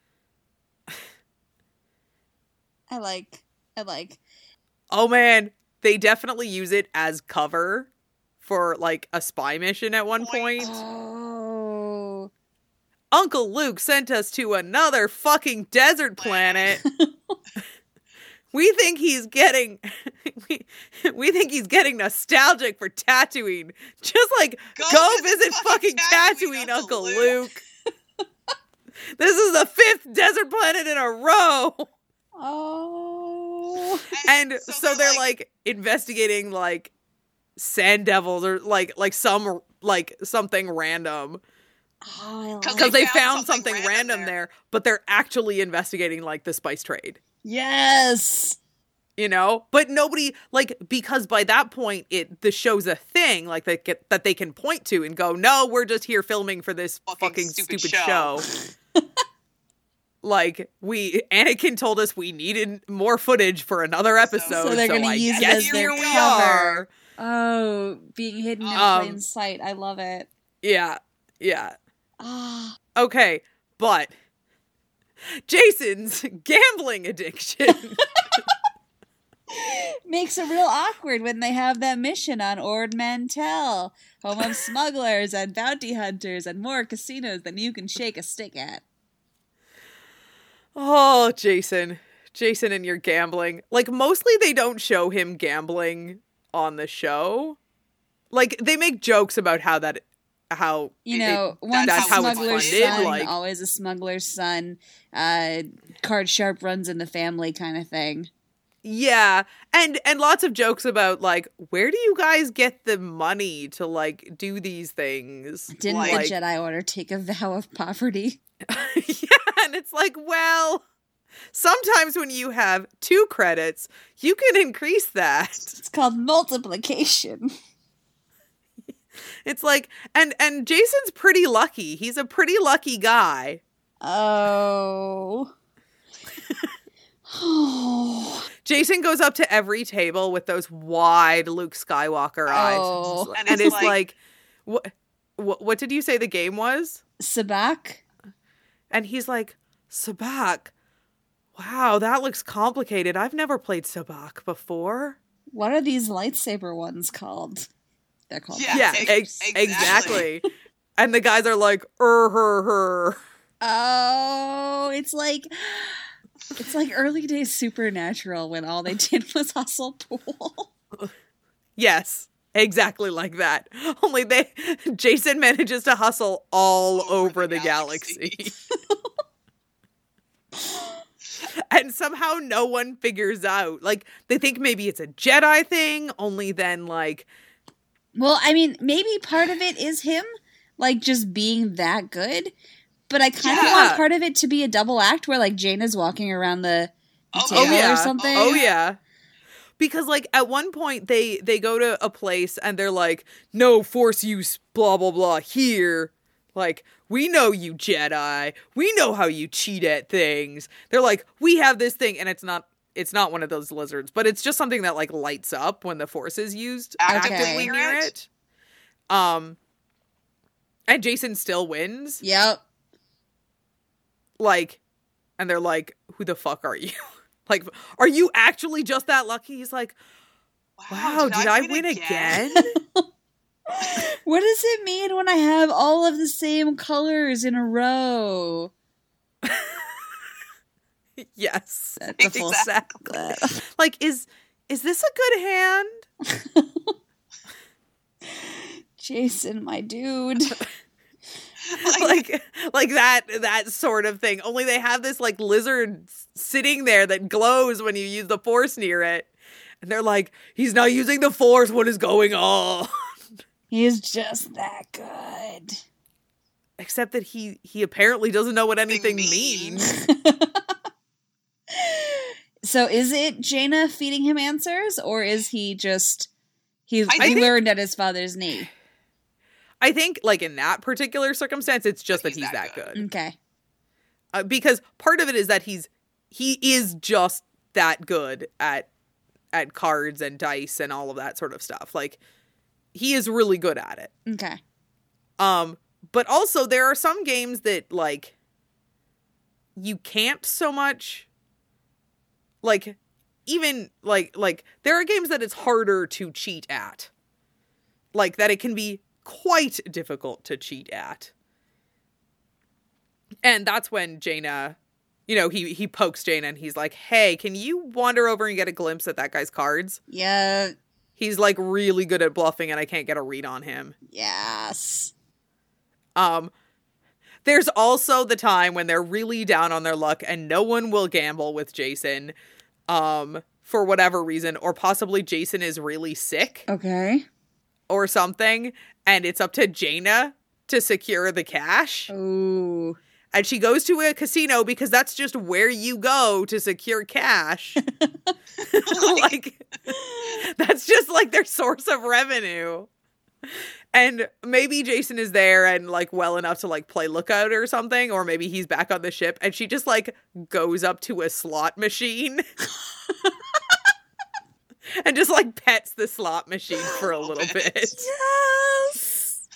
I like, I like. Oh man, they definitely use it as cover for, like, a spy mission at one point. Oh. Uncle Luke sent us to another fucking desert planet. We think he's getting, we, we think he's getting nostalgic for Tatooine. Just like, go, Go visit, visit fucking fucking Tatooine, Tatooine, Uncle Uncle Luke. This is the fifth desert planet in a row. Oh. And so, so they're, like, like, investigating, like, sand devils or, like, like some, like, something random. Oh, I like Because They they found found something something random, random there. there. But they're actually investigating, like, the spice trade. Yes. You know, but nobody, like, because by that point it the show's a thing, like, they get that they can point to and go, no, we're just here filming for this fucking, Fucking stupid, stupid show. show. Like, we Anakin told us we needed more footage for another episode, So they're gonna I use it guess as their here we cover. are. Oh, being hidden in Um, plain sight. I love it. Yeah, yeah. Ah. Okay, but Jason's gambling addiction. Makes it real awkward when they have that mission on Ord Mantell, home of smugglers and bounty hunters and more casinos than you can shake a stick at. Oh, Jason. Jason and your gambling. Like, mostly they don't show him gambling on the show. Like, they make jokes about how that, how... You it- know, it- once that's a how it's smuggler's funded. son, Like, always a smuggler's son. Uh, card sharp runs in the family kind of thing. yeah. And, and lots of jokes about, like, where do you guys get the money to, like, do these things? Didn't like, the Jedi Order take a vow of poverty? yeah, and it's like, well, sometimes when you have two credits, you can increase that. It's called multiplication. It's like, and and Jason's pretty lucky. He's a pretty lucky guy. Oh. Jason goes up to every table with those wide Luke Skywalker eyes, Oh. and, And it's it's like, like- what, what? What did you say the game was? Sabak? And he's like, Sabak. Wow, that looks complicated. I've never played Sabak before. What are these lightsaber ones called? They're called. Yeah. Yeah, ex- ex- exactly. exactly. And the guys are like, er, her, her. Oh, it's like it's like early days Supernatural when all they did was hustle pool. Yes, exactly like that. Only they, Jason manages to hustle all over, Over the, the galaxy. galaxy. And somehow no one figures out. Like, they think maybe it's a Jedi thing, only then, like, Well, I mean, maybe part of it is him, like just being that good. But I kind of Yeah. want part of it to be a double act where like Jaina's walking around the, the Oh, table yeah. or something. Oh yeah. Because like at one point they they go to a place and they're like, no force use, blah blah blah here. Like, we know you Jedi. We know how you cheat at things. They're like, we have this thing, and it's not it's not one of those lizards, but it's just something that like lights up when the force is used Actively actively near near it? it. Um and Jason still wins. Yep. Like, and they're like, who the fuck are you? Like, are you actually just that lucky? He's like, wow, did, I, win again? What does it mean when I have all of the same colors in a row? Yes. That's a full Exactly. Like, is is this a good hand? Jason, my dude. like like that that sort of thing. Only they have this like lizard sitting there that glows when you use the force near it. And they're like, he's not using the force, what is going on? He's just that good. Except that he he apparently doesn't know what anything means. means. So is it Jaina feeding him answers, or is he just he, I he think- learned at his father's knee? I think, like, in that particular circumstance, it's just That that he's, he's that, that good. Okay. Uh, because part of it is that he's he is just that good at at cards and dice and all of that sort of stuff. Like, he is really good at it. Okay. Um, but also there are some games that, like, you can't so much, like, even, like, like, there are games that it's harder to cheat at. Like, that it can be quite difficult to cheat at. And that's when Jaina, you know, he, he pokes Jaina and he's like, hey, can you wander over and get a glimpse at that guy's cards? Yeah. He's, like, really good at bluffing and I can't get a read on him. Yes. Um, there's also the time when they're really down on their luck and no one will gamble with Jason, um, for whatever reason, or possibly Jason is really sick Okay. or something, and it's up to Jaina to secure the cash. Ooh. And she goes to a casino because that's just where you go to secure cash. Like, that's just, like, their source of revenue. And maybe Jason is there and, like, well enough to, like, play lookout or something, or maybe he's back on the ship and she just, like, goes up to a slot machine and just, like, pets the slot machine for a little bit. Yes.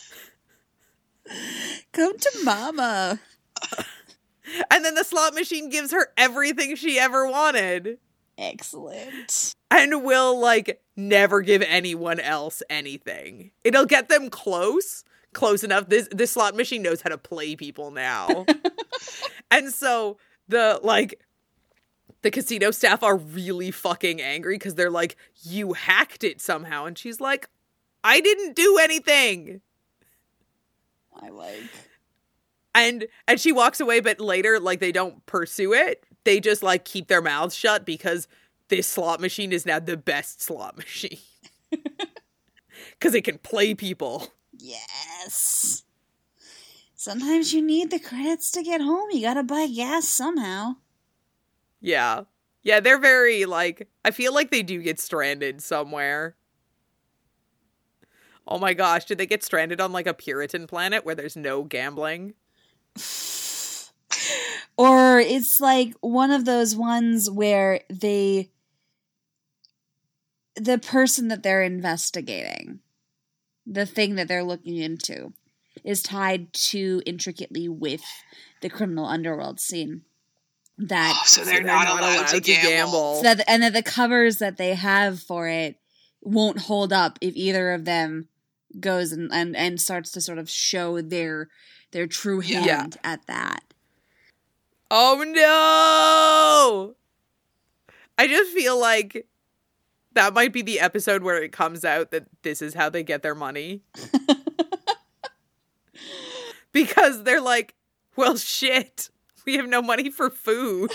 Come to mama. And then the slot machine gives her everything she ever wanted Excellent. and will, like, never give anyone else anything. It'll get them close, close enough. This this slot machine knows how to play people now. And so the, like, the casino staff are really fucking angry because they're like, you hacked it somehow. And she's like, I didn't do anything. I like. And and she walks away, but later, like, they don't pursue it. They just, like, keep their mouths shut because this slot machine is now the best slot machine. Because it can play people. Yes. Sometimes you need the credits to get home. You gotta buy gas somehow. Yeah. Yeah, they're very, like, I feel like they do get stranded somewhere. Oh my gosh, did they get stranded on, like, a Puritan planet where there's no gambling? Or it's like one of those ones where they, the person that they're investigating, the thing that they're looking into, is tied too intricately with the criminal underworld scene. That Oh, so they're, So not, allowed, to gamble. so that and that the covers that they have for it won't hold up if either of them goes and, and, and starts to sort of show their their true hand Yeah. at that. Oh no! I just feel like that might be the episode where it comes out that this is how they get their money. Because they're like, well, shit, we have no money for food.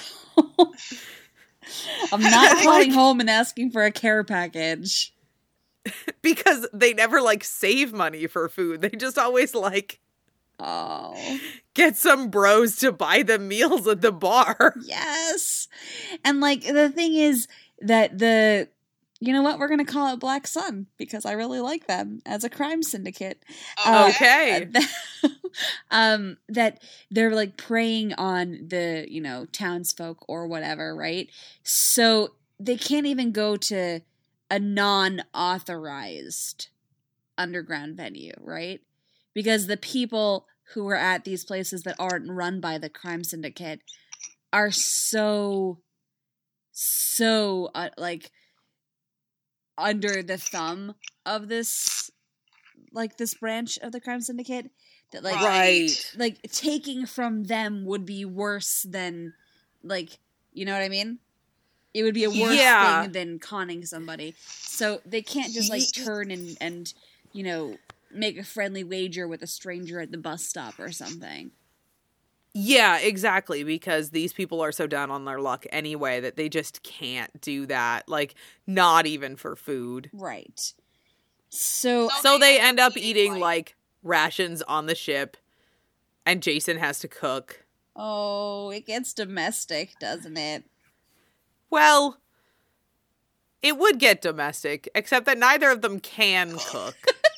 I'm not Like- calling home and asking for a care package. Because they never, like, save money for food. They just always, like, Oh, get some bros to buy them meals at the bar. yes. And like the thing is that the, you know what, we're going to call it Black Sun because I really like them as a crime syndicate. Uh, Okay. um, that they're like preying on the, you know, townsfolk or whatever, right? So they can't even go to a non-authorized underground venue, right? Because the people who are at these places that aren't run by the crime syndicate are so, so, uh, like, under the thumb of this, like, this branch of the crime syndicate that, like, Right. like, taking from them would be worse than, like, you know what I mean? It would be a worse Yeah. thing than conning somebody. So they can't just, like, turn and, and, you know, make a friendly wager with a stranger at the bus stop or something. Yeah, exactly, because these people are so down on their luck anyway that they just can't do that. Like, not even for food. Right. So, So they end up eating, like, rations on the ship, and Jason has to cook. oh, it gets domestic, doesn't it? Well, it would get domestic, except that neither of them can cook.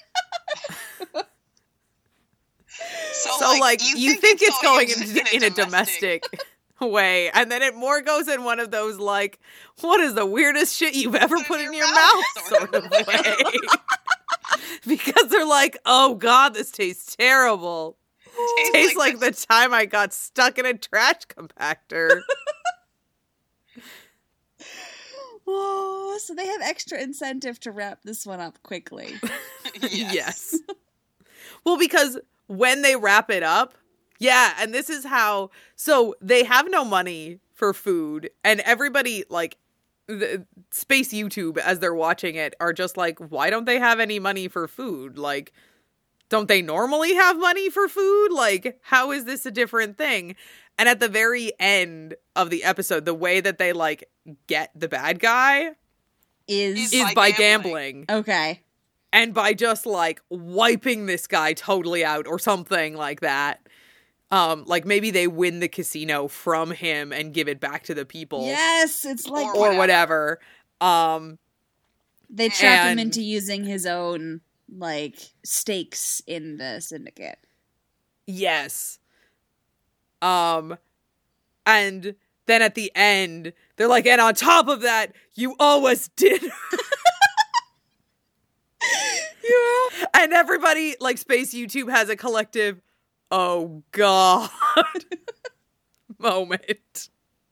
So, So, like, like, you, you think, think it's going in, in, in a domestic way, and then it more goes in one of those, like, what is the weirdest shit you've ever put in your mouth sort of way. Because they're like, oh god, this tastes terrible. Tastes Tastes like like the time I got stuck in a trash compactor. Oh, so they have extra incentive to wrap this one up quickly. yes. Yes. Well, because when they wrap it up, yeah, and this is how, so they have no money for food, and everybody, like, the space YouTube, as they're watching it, are just like, why don't they have any money for food? Like, don't they normally have money for food? Like, how is this a different thing? And at the very end of the episode, the way that they, like, get the bad guy Is, is by by gambling. gambling. okay. And by just, like, wiping this guy totally out or something like that. Um, like, maybe they win the casino from him and give it back to the people. Yes, it's like Or Or whatever. Um, they trap him and- into using his own like stakes in the syndicate. yes. Um, and then at the end, they're like, and on top of that, you owe us dinner. Yeah. And everybody, like, Space YouTube has a collective, oh god, moment.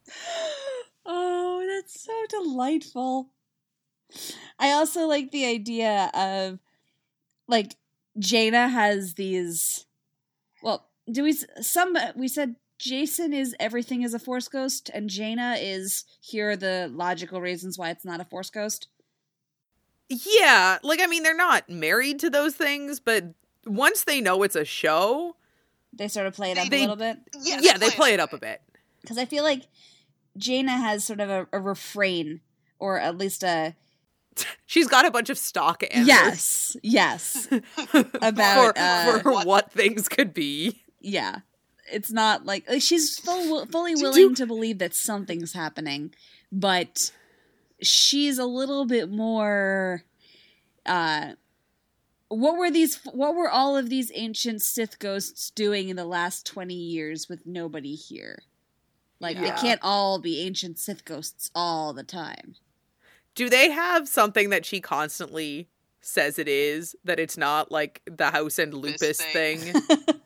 Oh, that's so delightful. I also like the idea of, like, Jaina has these, well, do we, s- some, we said Jason is everything is a Force ghost, and Jaina is, here are the logical reasons why it's not a Force ghost. Yeah, like, I mean, they're not married to those things, but once they know it's a show, They sort of play it up They- a little bit. Yeah, yeah, they play it up a bit. Because I feel like Jaina has sort of a, a refrain, or at least a, She's got a bunch of stock answers. yes, yes, about, for, uh, for what things could be. yeah. It's not like, like she's full, fully Do- willing do- to believe that something's happening, but she's a little bit more. Uh, what were these? What were all of these ancient Sith ghosts doing in the last twenty years with nobody here? Like Yeah. they can't all be ancient Sith ghosts all the time. Do they have something that she constantly says it is, that it's not like the House and This Lupus thing. thing?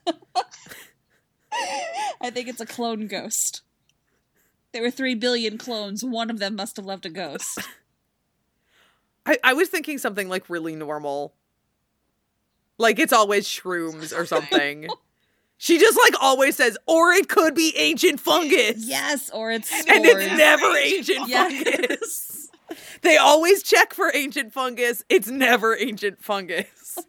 I think it's a clone ghost. There were three billion clones. One of them must have left a ghost. I, I was thinking something like really normal. Like it's always shrooms or something. She just like always says, or it could be ancient fungus. Yes, or it's spores. And it's never ancient Yes. fungus. They always check for ancient fungus. It's never ancient fungus.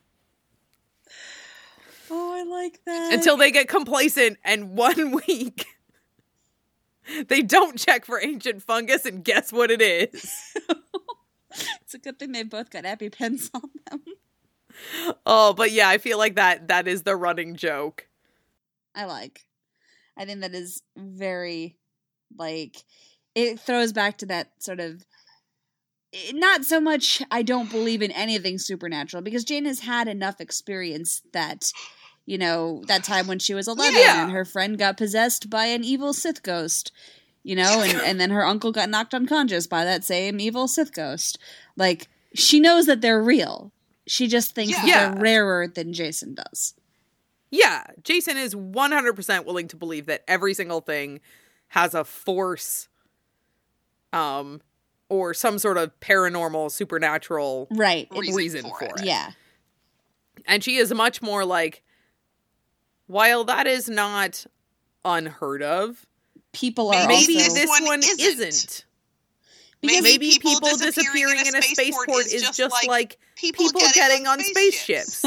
Oh, I like that. Until they get complacent and one week they don't check for ancient fungus and guess what it is. It's a good thing they both got EpiPens on them. Oh, but yeah, I feel like that that is the running joke. I like. I think that is very, like, it throws back to that sort of, not so much I don't believe in anything supernatural, because Jane has had enough experience that, you know, that time when she was eleven Yeah. and her friend got possessed by an evil Sith ghost, you know, and, and then her uncle got knocked unconscious by that same evil Sith ghost. Like, she knows that they're real. She just thinks that Yeah. they're rarer than Jason does. Yeah, Jason is one hundred percent willing to believe that every single thing has a force um or some sort of paranormal supernatural Right. Reason reason for for it. it. Yeah. And she is much more like, while that is not unheard of, People are maybe also... this one one isn't. isn't. Because Maybe people disappearing in a spaceport is just like people, people getting on spaceships.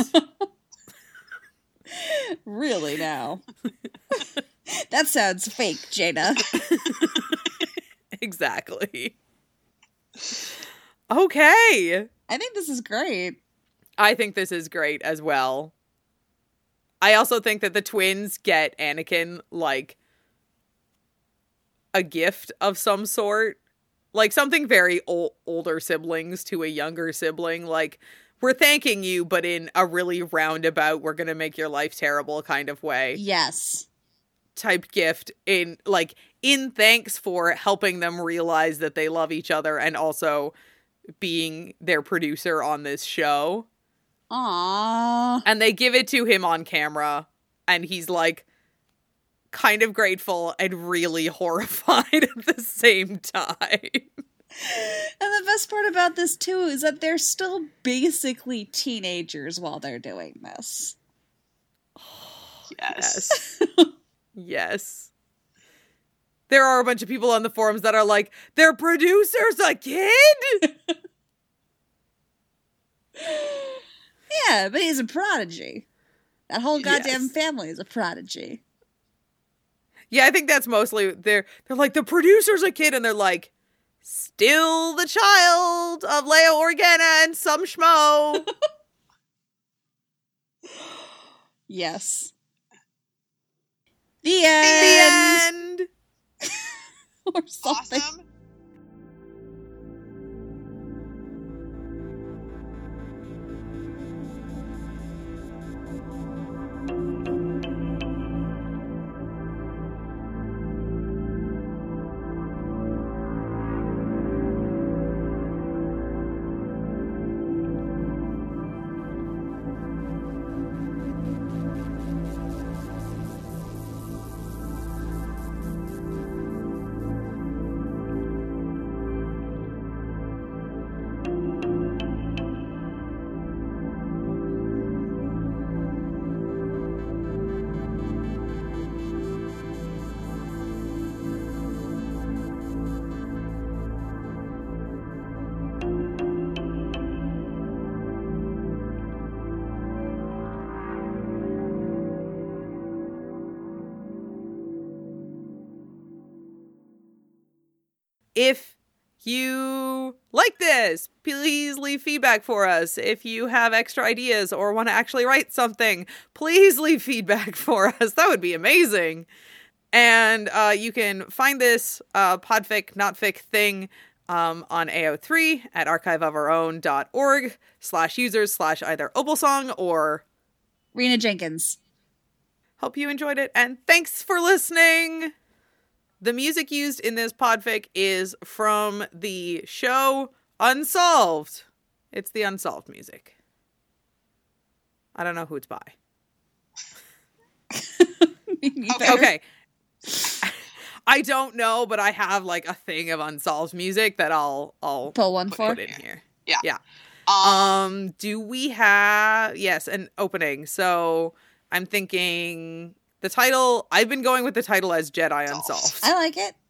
Really now. That sounds fake, Jaina. Exactly. Okay. I think this is great. I think this is great as well. I also think that the twins get Anakin, like, a gift of some sort. Like, something very ol- older siblings to a younger sibling. Like, we're thanking you, but in a really roundabout, we're gonna make your life terrible kind of way. Yes. Type gift in, like, in thanks for helping them realize that they love each other and also being their producer on this show. Aww. And they give it to him on camera, and he's, like, kind of grateful and really horrified at the same time. And the best part about this, too, is that they're still basically teenagers while they're doing this. Yes. Yes. Yes. There are a bunch of people on the forums that are like, their producer's a kid? Yeah, but he's a prodigy. That whole goddamn Yes. family is a prodigy. Yeah, I think that's mostly, they're, they're like, the producer's a kid, and they're like, still the child of Leia Organa and some schmo. Yes. The end! The end! Or something. Awesome. If you like this, please leave feedback for us. If you have extra ideas or want to actually write something, please leave feedback for us. That would be amazing. And uh, you can find this uh, podfic, notfic thing um, on A O three at archiveofourown.org slash users slash either Opalsong or Rena Jenkins. Hope you enjoyed it, and thanks for listening! The music used in this podfic is from the show Unsolved. It's the Unsolved music. I don't know who it's by. Me neither. Okay. I don't know, but I have like a thing of Unsolved music that I'll I'll Pull one put, for. put in here. Yeah. Yeah. Um, Um, do we have, yes, an opening. So I'm thinking the title, I've been going with the title as Jedi Unsolved. I like it.